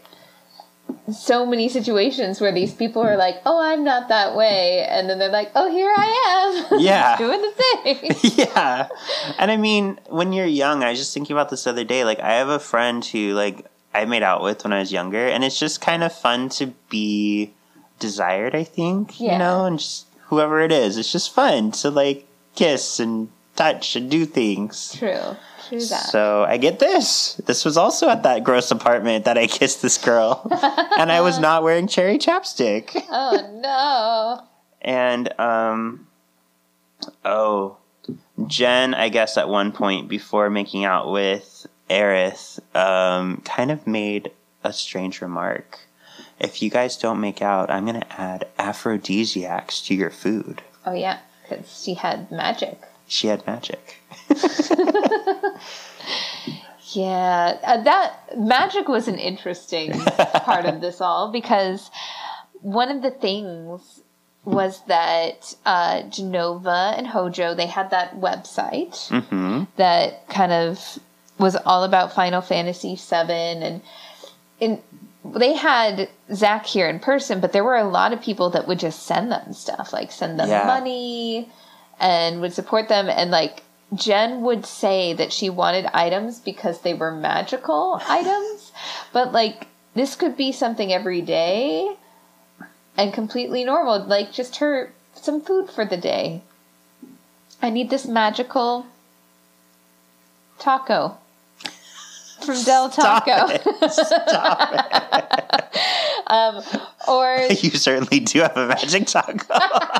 so many situations where these people are like, oh, I'm not that way. And then they're like, oh, here I am. Yeah. Doing the thing. Yeah. And I mean, when you're young, I was just thinking about this the other day. Like, I have a friend who, like, I made out with when I was younger. And it's just kind of fun to be desired, I think. Yeah. You know? And just whoever it is. It's just fun to, like, kiss and touch and do things. True. True that. So I get this. This was also at that gross apartment that I kissed this girl. And I was not wearing cherry chapstick. Oh, no. And, um, oh, Jen, I guess at one point before making out with Aerith, um, kind of made a strange remark. If you guys don't make out, I'm going to add aphrodisiacs to your food. Oh, yeah. Because she had magic. She had magic. Yeah, uh, that magic was an interesting part of this all because one of the things was that uh, Genova and Hojo, they had that website Mm-hmm. that kind of was all about Final Fantasy seven, and in they had Zach here in person, but there were a lot of people that would just send them stuff, like send them Yeah. money and would support them, and like Jen would say that she wanted items because they were magical items, but like this could be something every day and completely normal, like just her some food for the day. I need this magical taco from Del Stop Taco. it. Stop it. um, or You certainly do have a magic taco.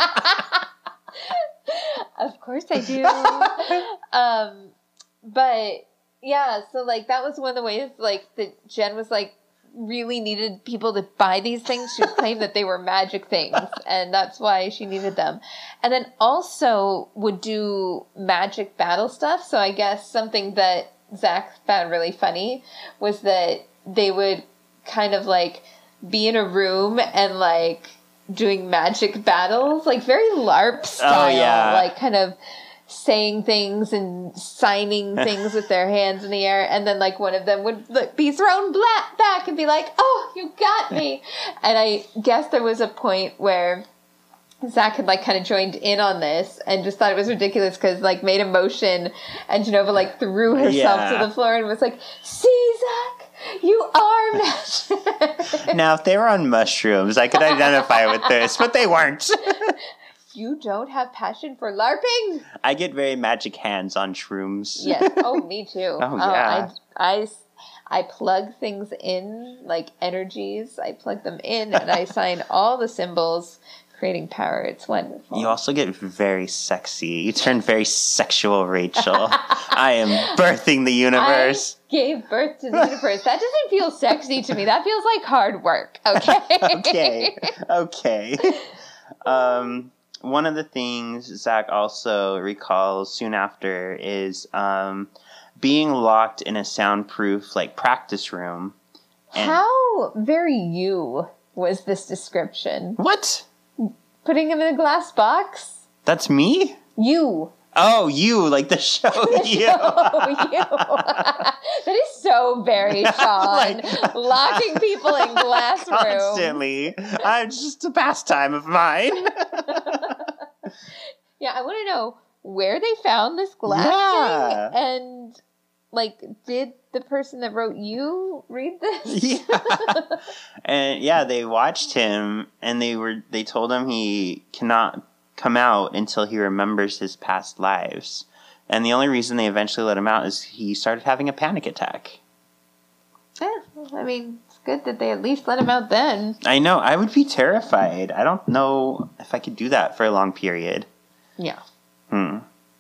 of course I do. um, but yeah, so like that was one of the ways like that Jen was like really needed people to buy these things. She claimed that they were magic things, and that's why she needed them. And then also would do magic battle stuff. So I guess something that Zach found really funny was that they would kind of like be in a room and like doing magic battles, like very LARP style, Oh, yeah. like kind of saying things and signing things with their hands in the air, and then like one of them would like, be thrown bla- back and be like, oh, you got me. And I guess there was a point where Zach had like kind of joined in on this and just thought it was ridiculous because like made a motion and Genova like threw herself Yeah. to the floor and was like, "See, Zach, you are magic." Now, if they were on mushrooms, I could identify with this, but they weren't. You don't have passion for LARPing? I get very magic hands on shrooms. Yes. Oh, me too. Oh, yeah. I, I, I plug things in, like energies. I plug them in and I sign all the symbols, creating power. It's wonderful. You also get very sexy. You turn very sexual, Rachel. I am birthing the universe. I gave birth to the universe. That doesn't feel sexy to me. That feels like hard work. Okay. okay. Okay. Um, one of the things Zach also recalls soon after is um, being locked in a soundproof like practice room. And How very you was this description? what? Putting him in a glass box? That's me? You. Oh, you, like the show you. Oh, you. That is so very Sean. Like- Locking people in glass rooms. Constantly. Uh, it's just a pastime of mine. Yeah, I want to know where they found this glass Yeah. thing and, like, did the person that wrote you read this? Yeah. And yeah, they watched him and they were they told him he cannot come out until he remembers his past lives. And the only reason they eventually let him out is he started having a panic attack. Yeah, I mean, it's good that they at least let him out then. I know, I would be terrified. I don't know if I could do that for a long period. Yeah. Hmm.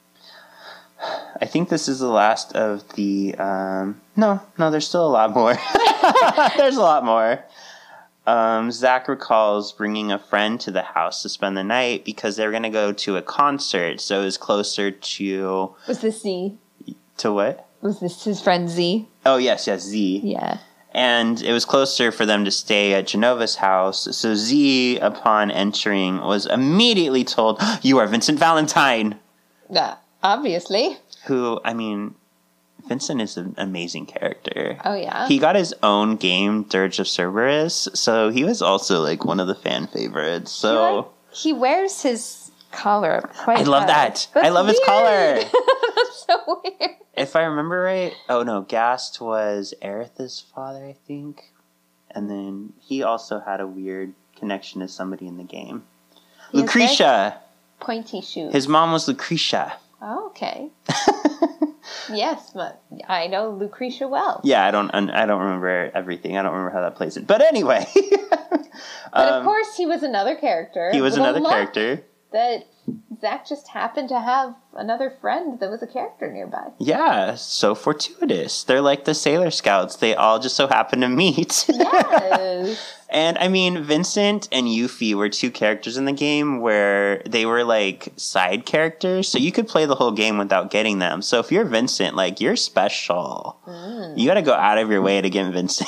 I think this is the last of the, um, no, no, there's still a lot more. There's a lot more. Um, Zach recalls bringing a friend to the house to spend the night because they were going to go to a concert, so it was closer to, Was this Z? to what? Was this his friend Z? Oh, yes, yes, Z. Yeah. And it was closer for them to stay at Genova's house, so Z, upon entering, was immediately told, "You are Vincent Valentine!" Yeah, obviously. Who, I mean, Vincent is an amazing character. Oh, yeah? He got his own game, Dirge of Cerberus, so he was also, like, one of the fan favorites, so... He wears his collar up quite I love high. that! That's I love his weird. collar! That's so weird. If I remember right, oh no, Gast was Aerith's father, I think. And then he also had a weird connection to somebody in the game. He has Lucretia! Pointy shoes. His mom was Lucretia. Oh, okay. Yes, but I know Lucretia well. Yeah, I don't I don't remember everything. I don't remember how that plays it. But anyway. But Um, of course, he was another character. he was Little another luck character. That Zach just happened to have another friend that was a character nearby. Yeah, so fortuitous. They're like the Sailor Scouts. They all just so happen to meet. Yes. And I mean, Vincent and Yuffie were two characters in the game where they were like side characters, so you could play the whole game without getting them. So if you're Vincent, like, you're special. Mm. You got to go out of your way to get Vincent.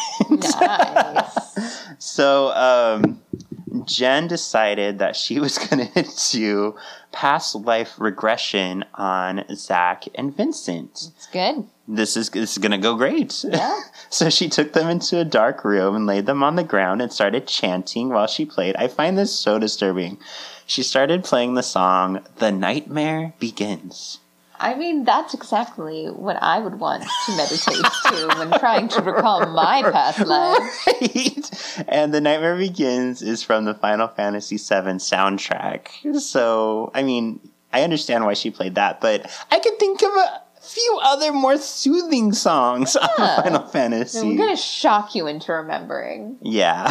Nice. So um, Jen decided that she was going to do past life regression on Zach and Vincent. It's good. This is this is gonna go great. Yeah. So she took them into a dark room and laid them on the ground and started chanting while she played. I find this so disturbing. She started playing the song "The Nightmare Begins." I mean, that's exactly what I would want to meditate to when trying to recall my past life. Right? And "The Nightmare Begins" is from the Final Fantasy seven soundtrack. So, I mean, I understand why she played that, but I could think of a few other more soothing songs on Yeah. Final Fantasy. And we're going to shock you into remembering. Yeah.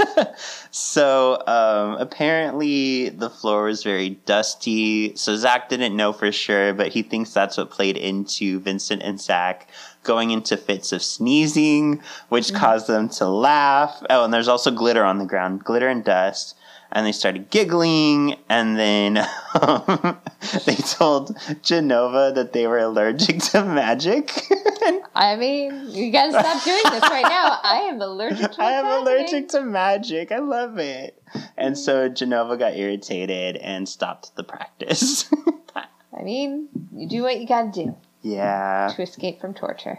So um, apparently the floor was very dusty. So Zach didn't know for sure, but he thinks that's what played into Vincent and Zach going into fits of sneezing, which Mm-hmm. caused them to laugh. Oh, and there's also glitter on the ground, glitter and dust. And they started giggling, and then um, they told Genova that they were allergic to magic. I mean, you got to stop doing this right now. I am allergic to I am what's allergic happening. to magic. I love it. And so Genova got irritated and stopped the practice. I mean, you do what you got to do Yeah. to escape from torture.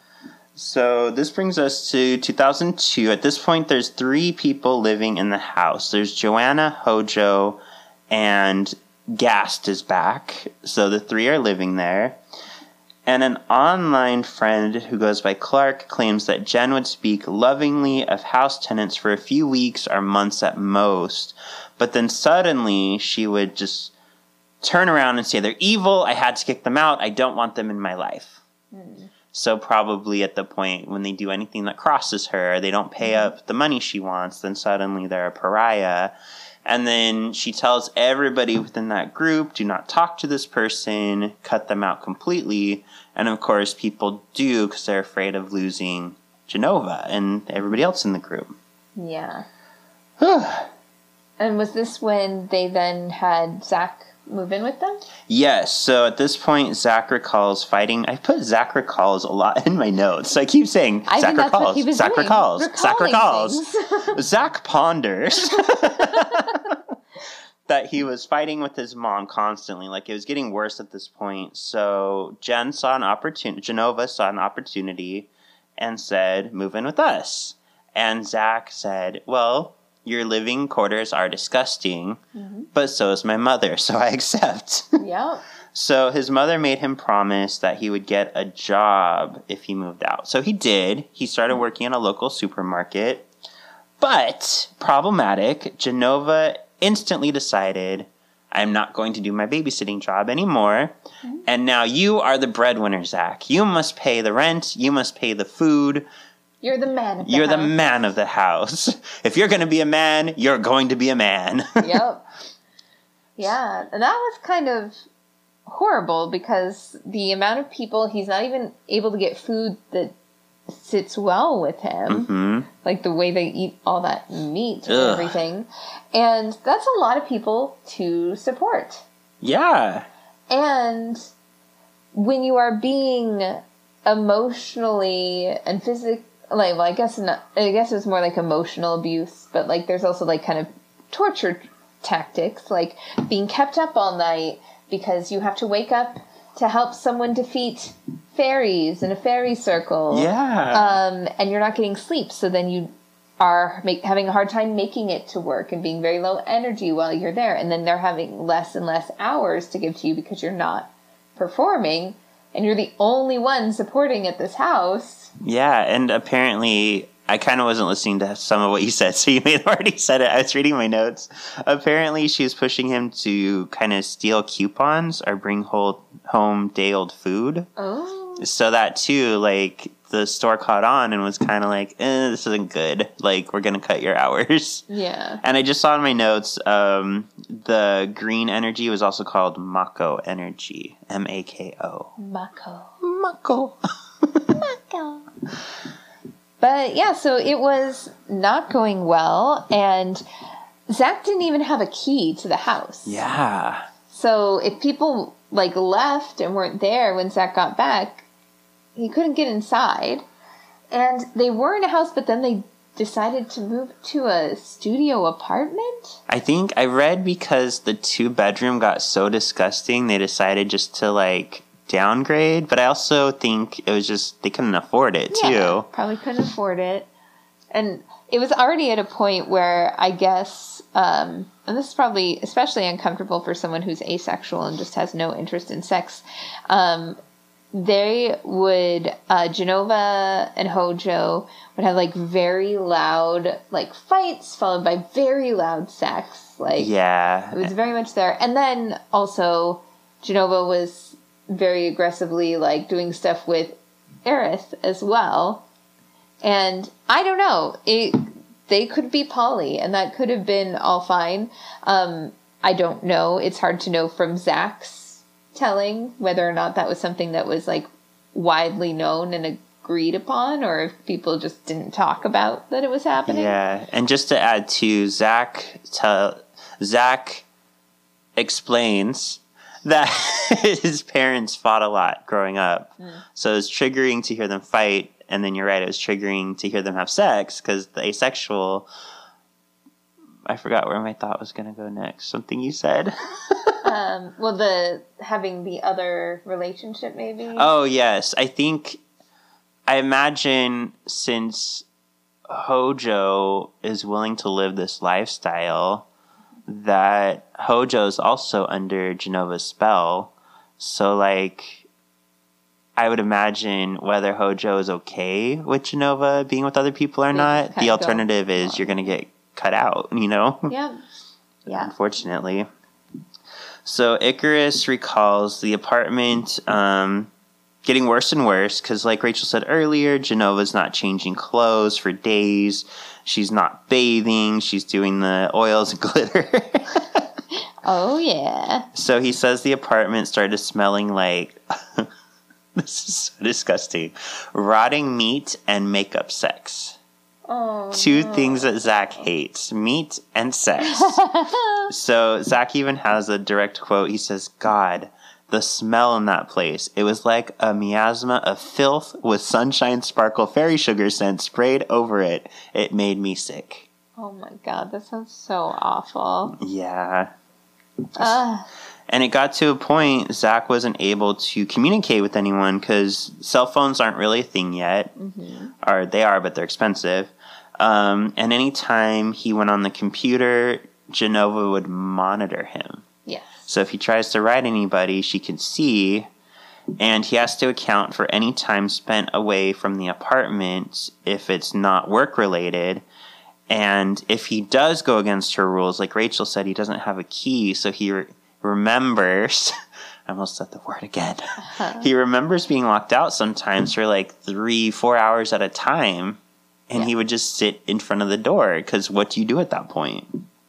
So this brings us to two thousand two. At this point, there's three people living in the house. There's Joanna, Hojo, and Gast is back. So the three are living there. And an online friend who goes by Clark claims that Jen would speak lovingly of house tenants for a few weeks or months at most. But then suddenly she would just turn around and say, they're evil, I had to kick them out, I don't want them in my life. Mm. So probably at the point when they do anything that crosses her, they don't pay mm. up the money she wants, then suddenly they're a pariah. And then she tells everybody within that group, do not talk to this person, cut them out completely. And of course, people do because they're afraid of losing Jenova and everybody else in the group. Yeah. And was this when they then had Zach move in with them? Yes. So at this point, Zach recalls fighting. I put Zach recalls a lot in my notes. So I keep saying I Zach think that's recalls. What he was Zach doing. recalls. Recalling Zach recalls. Zach ponders that he was fighting with his mom constantly. Like it was getting worse at this point. So Jen saw an opportunity. Jenova saw an opportunity and said, "Move in with us." And Zach said, "Well, your living quarters are disgusting, mm-hmm. but so is my mother, so I accept." Yeah. So his mother made him promise that he would get a job if he moved out. So he did. He started working in a local supermarket. But, problematic, Jenova instantly decided, I'm not going to do my babysitting job anymore. Mm-hmm. And now you are the breadwinner, Zach. You must pay the rent. You must pay the food. You're the man of the You're house. the man of the house. If you're going to be a man, you're going to be a man. Yep. Yeah, and that was kind of horrible because the amount of people, he's not even able to get food that sits well with him. Mm-hmm. Like the way they eat all that meat and Ugh. everything. And that's a lot of people to support. Yeah. And when you are being emotionally and physically, like, well, I guess not, I guess it's more like emotional abuse, but like there's also like kind of torture tactics, like being kept up all night because you have to wake up to help someone defeat fairies in a fairy circle. Yeah. Um, and you're not getting sleep, so then you are make, having a hard time making it to work and being very low energy while you're there, and then they're having less and less hours to give to you because you're not performing, and you're the only one supporting at this house. Yeah, and apparently, I kind of wasn't listening to some of what you said, so you may have already said it. I was reading my notes. Apparently, she was pushing him to kind of steal coupons or bring whole, home day-old food. Oh. So that, too, like, the store caught on and was kind of like, eh, this isn't good. Like, we're going to cut your hours. Yeah. And I just saw in my notes, um, the green energy was also called Mako energy. M A K O. Mako. Mako. Mako. But yeah, so it was not going well, and Zach didn't even have a key to the house. Yeah. So if people like left and weren't there when Zach got back, he couldn't get inside. And they were in a house, but then they decided to move to a studio apartment? I think I read because the two bedroom got so disgusting, they decided just to like downgrade, but I also think it was just they couldn't afford it too. Yeah, probably couldn't afford it. And it was already at a point where I guess, um, and this is probably especially uncomfortable for someone who's asexual and just has no interest in sex, um, they would, uh, Jenova and Hojo would have like very loud like fights followed by very loud sex. Like, yeah, it was very much there. And then also Jenova was very aggressively like doing stuff with Aerith as well. And I don't know, it, they could be poly and that could have been all fine. Um, I don't know. It's hard to know from Zach's telling whether or not that was something that was like widely known and agreed upon, or if people just didn't talk about that it was happening. Yeah, and just to add to Zach, tell Zach explains that his parents fought a lot growing up, mm. so it's triggering to hear them fight. And then you're right, it was triggering to hear them have sex because the asexual. I forgot where my thought was going to go next. Something you said. um, well, the having the other relationship, maybe. Oh yes, I think. I imagine since Hojo is willing to live this lifestyle, that Hojo's also under Genova's spell. So, like, I would imagine whether Hojo is okay with Genova being with other people or They not, just kinda the alternative go is you're going to get cut out, you know? Yeah. Yeah. Unfortunately. So Icarus recalls the apartment um, getting worse and worse because, like Rachel said earlier, Genova's not changing clothes for days. She's not bathing. She's doing the oils and glitter. Oh, yeah. So he says the apartment started smelling like, this is so disgusting, rotting meat and makeup sex. Oh, Two no. things that Zach hates, meat and sex. So Zach even has a direct quote. He says, God, the smell in that place. It was like a miasma of filth with sunshine sparkle fairy sugar scent sprayed over it. It made me sick. Oh, my God. That sounds so awful. Yeah. Ugh. And it got to a point Zach wasn't able to communicate with anyone because cell phones aren't really a thing yet. Mm-hmm. Or they are, but they're expensive. Um, and anytime he went on the computer, Genova would monitor him. Yes. So if he tries to write anybody, she can see. And he has to account for any time spent away from the apartment if it's not work-related. And if he does go against her rules, like Rachel said, he doesn't have a key, so he re- remembers... I almost said the word again. Uh-huh. He remembers being locked out sometimes for like three, four hours at a time, and yeah. he would just sit in front of the door, because what do you do at that point?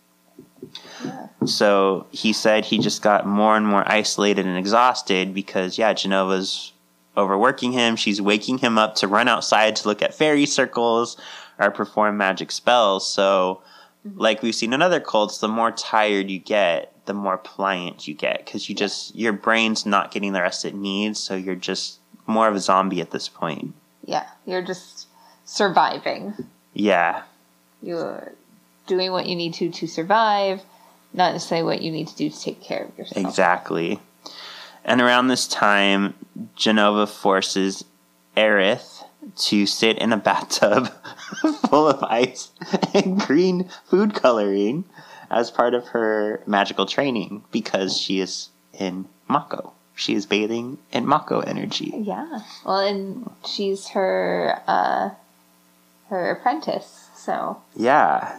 Yeah. So he said he just got more and more isolated and exhausted because, yeah, Genova's overworking him. She's waking him up to run outside to look at fairy circles or perform magic spells. So, mm-hmm. like we've seen in other cults, the more tired you get, the more pliant you get, because you just your brain's not getting the rest it needs, so you're just more of a zombie at this point. Yeah, you're just surviving. Yeah. You're doing what you need to to survive, not necessarily what you need to do to take care of yourself. Exactly. And around this time, Genova forces Aerith to sit in a bathtub full of ice and green food coloring as part of her magical training because she is in Mako. She is bathing in Mako energy. Yeah. Well, and she's her uh, her apprentice, so. Yeah.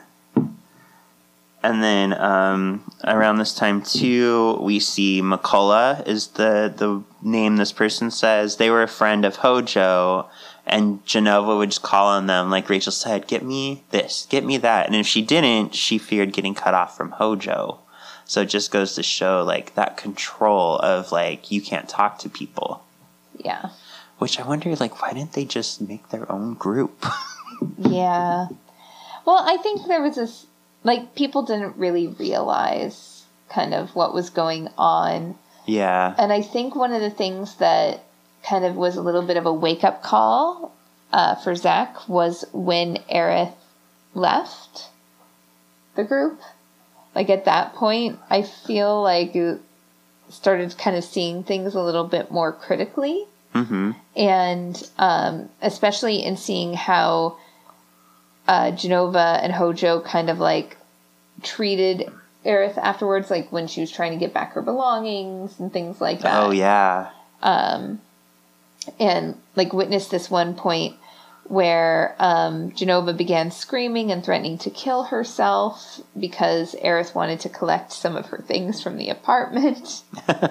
And then um, around this time, too, we see Makola is the, the name this person says. They were a friend of Hojo, and Genova would just call on them, like Rachel said, get me this, get me that. And if she didn't, she feared getting cut off from Hojo. So it just goes to show, like, that control of, like, you can't talk to people. Yeah. Which I wonder, like, why didn't they just make their own group? Yeah. Well, I think there was this... Like, people didn't really realize kind of what was going on. Yeah. And I think one of the things that kind of was a little bit of a wake-up call uh, for Zach was when Aerith left the group. Like, at that point, I feel like it started kind of seeing things a little bit more critically. Mm-hmm. And um, especially in seeing how... Uh, Genova and Hojo kind of like treated Aerith afterwards, like when she was trying to get back her belongings and things like that. Oh, yeah. Um, and like witnessed this one point where um, Genova began screaming and threatening to kill herself because Aerith wanted to collect some of her things from the apartment.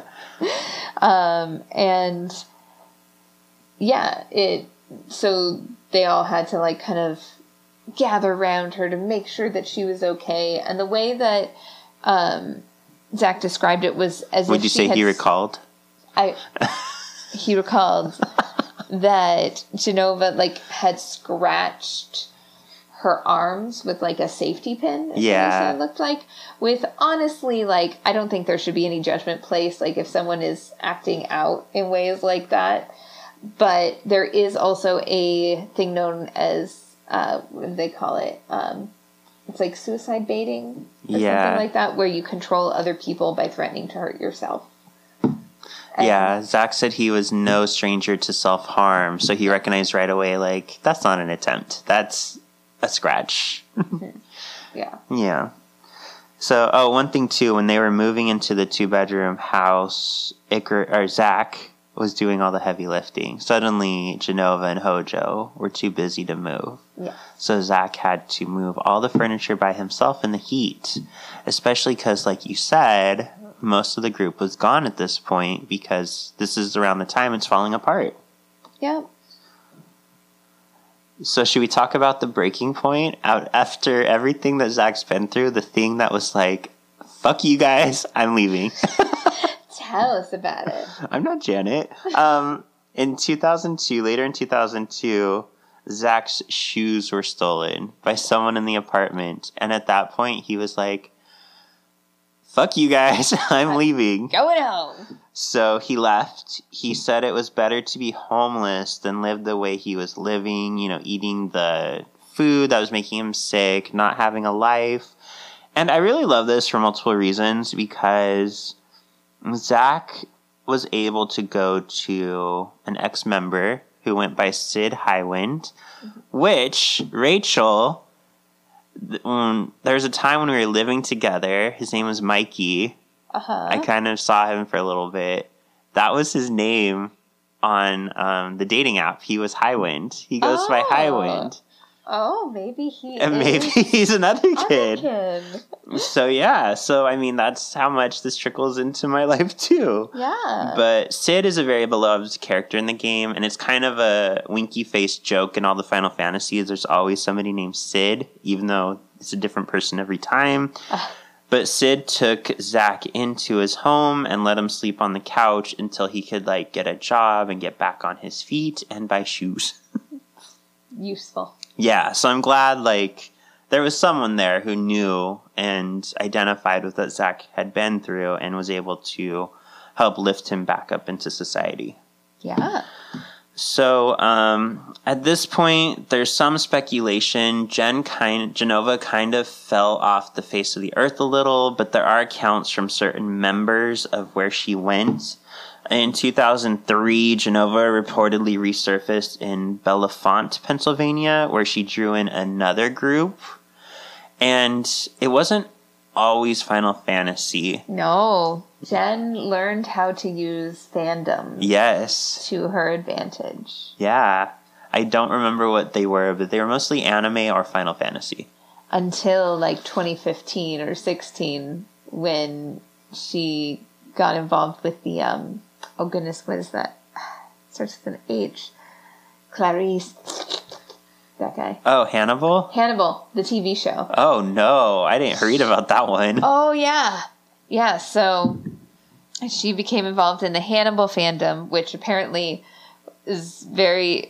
um, and yeah, it, so they all had to like kind of gather around her to make sure that she was okay. And the way that um, Zach described it was as Would if you she say had, he recalled? I he recalled that Genova like had scratched her arms with like a safety pin. Is Yeah, what it looked like. With honestly, like I don't think there should be any judgment placed. Like if someone is acting out in ways like that, but there is also a thing known as Uh, what do they call it? Um, it's like suicide baiting or yeah. something like that, where you control other people by threatening to hurt yourself. And yeah, Zach said he was no stranger to self-harm, so he recognized right away, like, that's not an attempt. That's a scratch. Yeah. Yeah. So, oh, one thing too, when they were moving into the two bedroom house, Icar or Zach was doing all the heavy lifting. Suddenly, Jenova and Hojo were too busy to move. Yeah. So Zach had to move all the furniture by himself in the heat, especially because, like you said, most of the group was gone at this point because this is around the time it's falling apart. Yep. So should we talk about the breaking point out after everything that Zach's been through? The thing that was like, fuck you guys, I'm leaving. Tell us about it. I'm not Janet. Um, in two thousand two, later in two thousand two, Zach's shoes were stolen by someone in the apartment. And at that point, he was like, fuck you guys, I'm leaving. Going home. So he left. He said it was better to be homeless than live the way he was living, you know, eating the food that was making him sick, not having a life. And I really love this for multiple reasons because Zach was able to go to an ex-member who went by Sid Highwind, which Rachel, um, there was a time when we were living together. His name was Mikey. Uh-huh. I kind of saw him for a little bit. That was his name on um, the dating app. He was Highwind. He goes Oh. by Highwind. Oh, maybe he And is maybe he's another other kid. kid. So yeah, so I mean that's how much this trickles into my life too. Yeah. But Sid is a very beloved character in the game, and it's kind of a winky face joke in all the Final Fantasies. There's always somebody named Sid, even though it's a different person every time. But Sid took Zach into his home and let him sleep on the couch until he could like get a job and get back on his feet and buy shoes. Useful. Yeah, so I'm glad, like, there was someone there who knew and identified with what Zach had been through and was able to help lift him back up into society. Yeah. So, um, at this point, there's some speculation. Jen kind, Jenova kind of fell off the face of the earth a little, but there are accounts from certain members of where she went. In two thousand three, Jenova reportedly resurfaced in Bellefonte, Pennsylvania, where she drew in another group. And it wasn't always Final Fantasy. No. Jen learned how to use fandom Yes. to her advantage. Yeah. I don't remember what they were, but they were mostly anime or Final Fantasy. Until like twenty fifteen or sixteen when she got involved with the, um, oh goodness, what is that? It starts with an H. Clarice. That guy. Oh, Hannibal? Hannibal, the T V show. Oh, no. I didn't read about that one. Oh, yeah. Yeah, so she became involved in the Hannibal fandom, which apparently is very,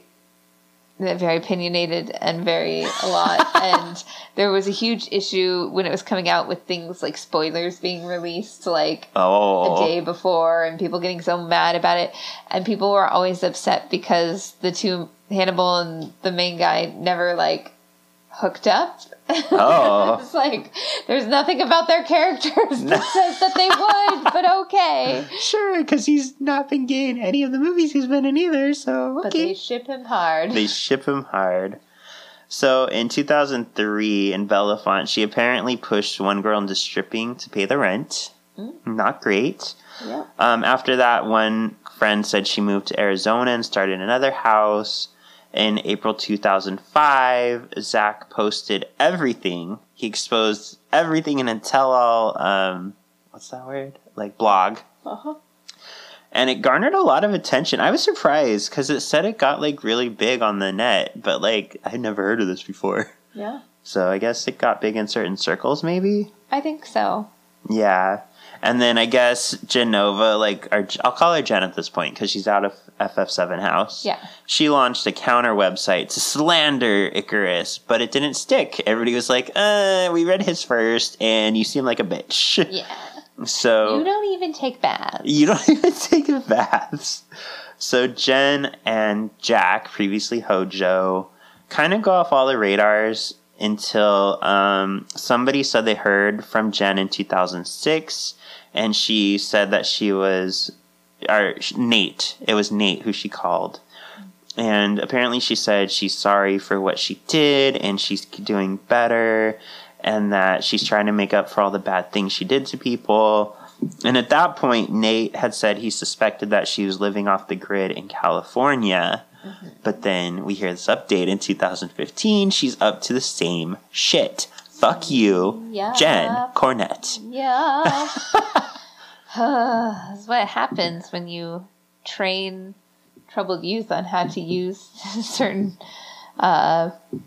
very opinionated and very a lot. And there was a huge issue when it was coming out with things like spoilers being released, like Oh. a day before, and people getting so mad about it. And people were always upset because the two, Hannibal and the main guy, never like hooked up. Oh. It's like there's nothing about their characters that says that they would, but okay. Sure, because he's not been gay in any of the movies he's been in either, so okay. But they ship him hard. They ship him hard. So in two thousand three in Bellefonte, she apparently pushed one girl into stripping to pay the rent. Mm. Not great. Yeah. Um, after that, one friend said she moved to Arizona and started another house. In April two thousand five, Zach posted everything. He exposed everything in a tell-all, um, what's that word? Like blog. Uh-huh. And it garnered a lot of attention. I was surprised because it said it got like really big on the net, but like I'd never heard of this before. Yeah. So I guess it got big in certain circles, maybe? I think so. Yeah. And then I guess Jenova, like, or I'll call her Jen at this point because she's out of F F seven house. Yeah. She launched a counter website to slander Icarus, but it didn't stick. Everybody was like, uh, we read his first, and you seem like a bitch. Yeah. So You don't even take baths. You don't even take baths. So Jen and Jack, previously Hojo, kind of go off all the radars until um, somebody said they heard from Jen in two thousand six, and she said that she was, or Nate, it was Nate who she called. And apparently she said she's sorry for what she did, and she's doing better. and that she's trying to make up for all the bad things she did to people. And at that point, Nate had said he suspected that she was living off the grid in California. Mm-hmm. But then we hear this update in two thousand fifteen. She's up to the same shit. Fuck you, yeah. Jen Cornett. Yeah. That's what happens when you train troubled youth on how to use certain uh,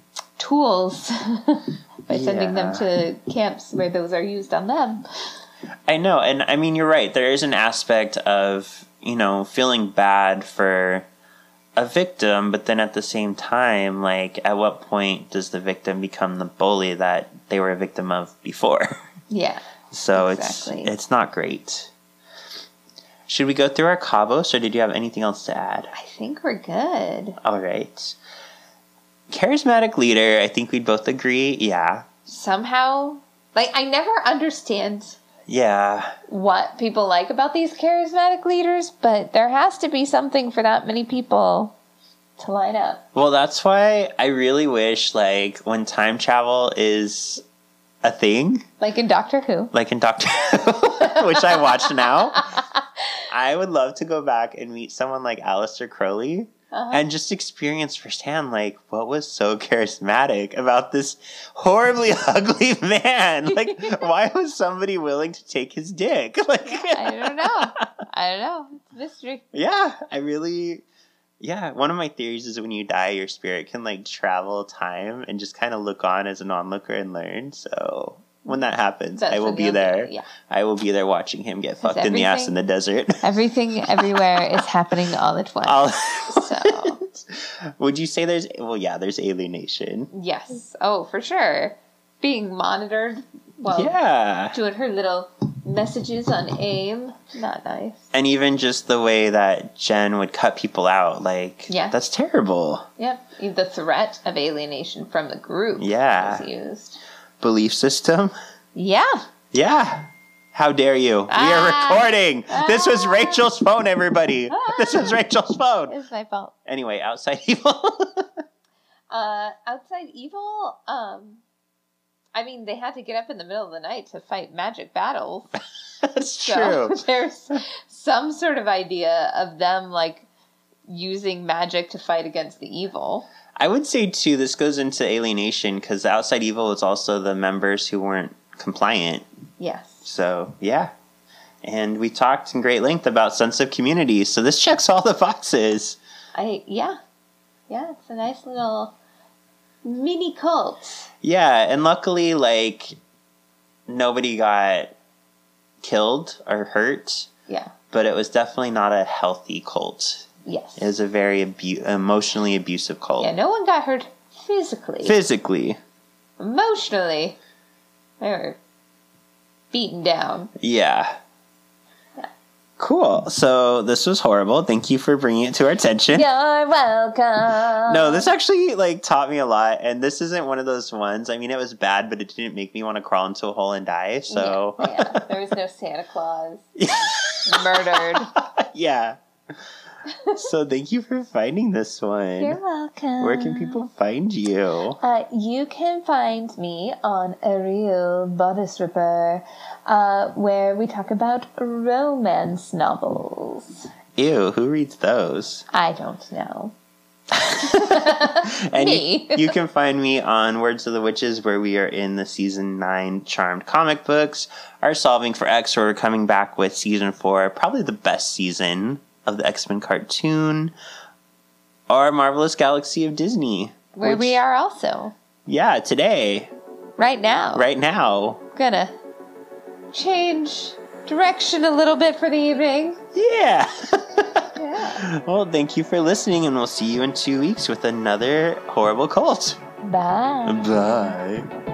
tools by sending Yeah. them to camps where those are used on them. I know, and I mean, you're right. There is an aspect of, you know, feeling bad for a victim, but then at the same time, like, at what point does the victim become the bully that they were a victim of before? Yeah. So exactly. it's it's not great. Should we go through our Cabos, or did you have anything else to add? I think we're good. All right. Charismatic leader, I think we'd both agree, yeah. Somehow, like, I never understand Yeah. what people like about these charismatic leaders, but there has to be something for that many people to line up. Well, that's why I really wish, like, when time travel is a thing, Like in Doctor Who. like in Doctor Who, which I watch now, I would love to go back and meet someone like Aleister Crowley Uh-huh. and just experience firsthand, like, what was so charismatic about this horribly ugly man? Like, why was somebody willing to take his dick? Like, I don't know. I don't know. It's a mystery. yeah, I really, yeah. One of my theories is when you die, your spirit can, like, travel time and just kind of look on as an onlooker and learn. So when that happens, That's I will when be you'll there. be- yeah. I will be there watching him get fucked in the ass in the desert. Everything everywhere is happening all at once. I'll- So, Would you say there's, well, yeah, there's alienation. yes. Oh, for sure. Being monitored while Yeah. doing her little messages on AIM. Not nice. And even just the way that Jen would cut people out, like, Yeah. that's terrible. Yep. The threat of alienation from the group Yeah. was used. Belief system. Yeah. Yeah. How dare you? We are Ah. recording. This was Ah. Rachel's phone, everybody. This was Rachel's phone. It's my fault. Anyway, outside evil. Uh, outside evil, um, I mean, they had to get up in the middle of the night to fight magic battles. That's So true. there's some sort of idea of them, like, using magic to fight against the evil. I would say, too, this goes into alienation because outside evil is also the members who weren't compliant. Yes. So, yeah. And we talked in great length about sense of community. So this checks all the boxes. I, yeah. Yeah, it's a nice little mini cult. Yeah, and luckily, like, nobody got killed or hurt. Yeah. But it was definitely not a healthy cult. Yes. It was a very abu- emotionally abusive cult. Yeah, no one got hurt physically. Physically. Emotionally, they were beaten down. Yeah. Yeah. Cool. So this was horrible. Thank you for bringing it to our attention. You're welcome. No, this actually, like, taught me a lot, and this isn't one of those ones. I mean, it was bad, but it didn't make me want to crawl into a hole and die, so... Yeah, yeah. There was no Santa Claus murdered. Yeah. So thank you for finding this one. You're welcome. Where can people find you? Uh, you can find me on A Real Bodice Ripper, uh, where we talk about romance novels. Ew, who reads those? I don't know. And Me. You, you can find me on Words of the Witches, where we are in the season nine Charmed comic books. Our Solving for X, where we're coming back with season four, probably the best season of the X-Men cartoon. Our Marvelous Galaxy of Disney. Where which- we are also. Yeah, today. Right now. Right now. Gonna change direction a little bit for the evening. Yeah. Yeah. Well, thank you for listening, and we'll see you in two weeks with another horrible cult. Bye. Bye.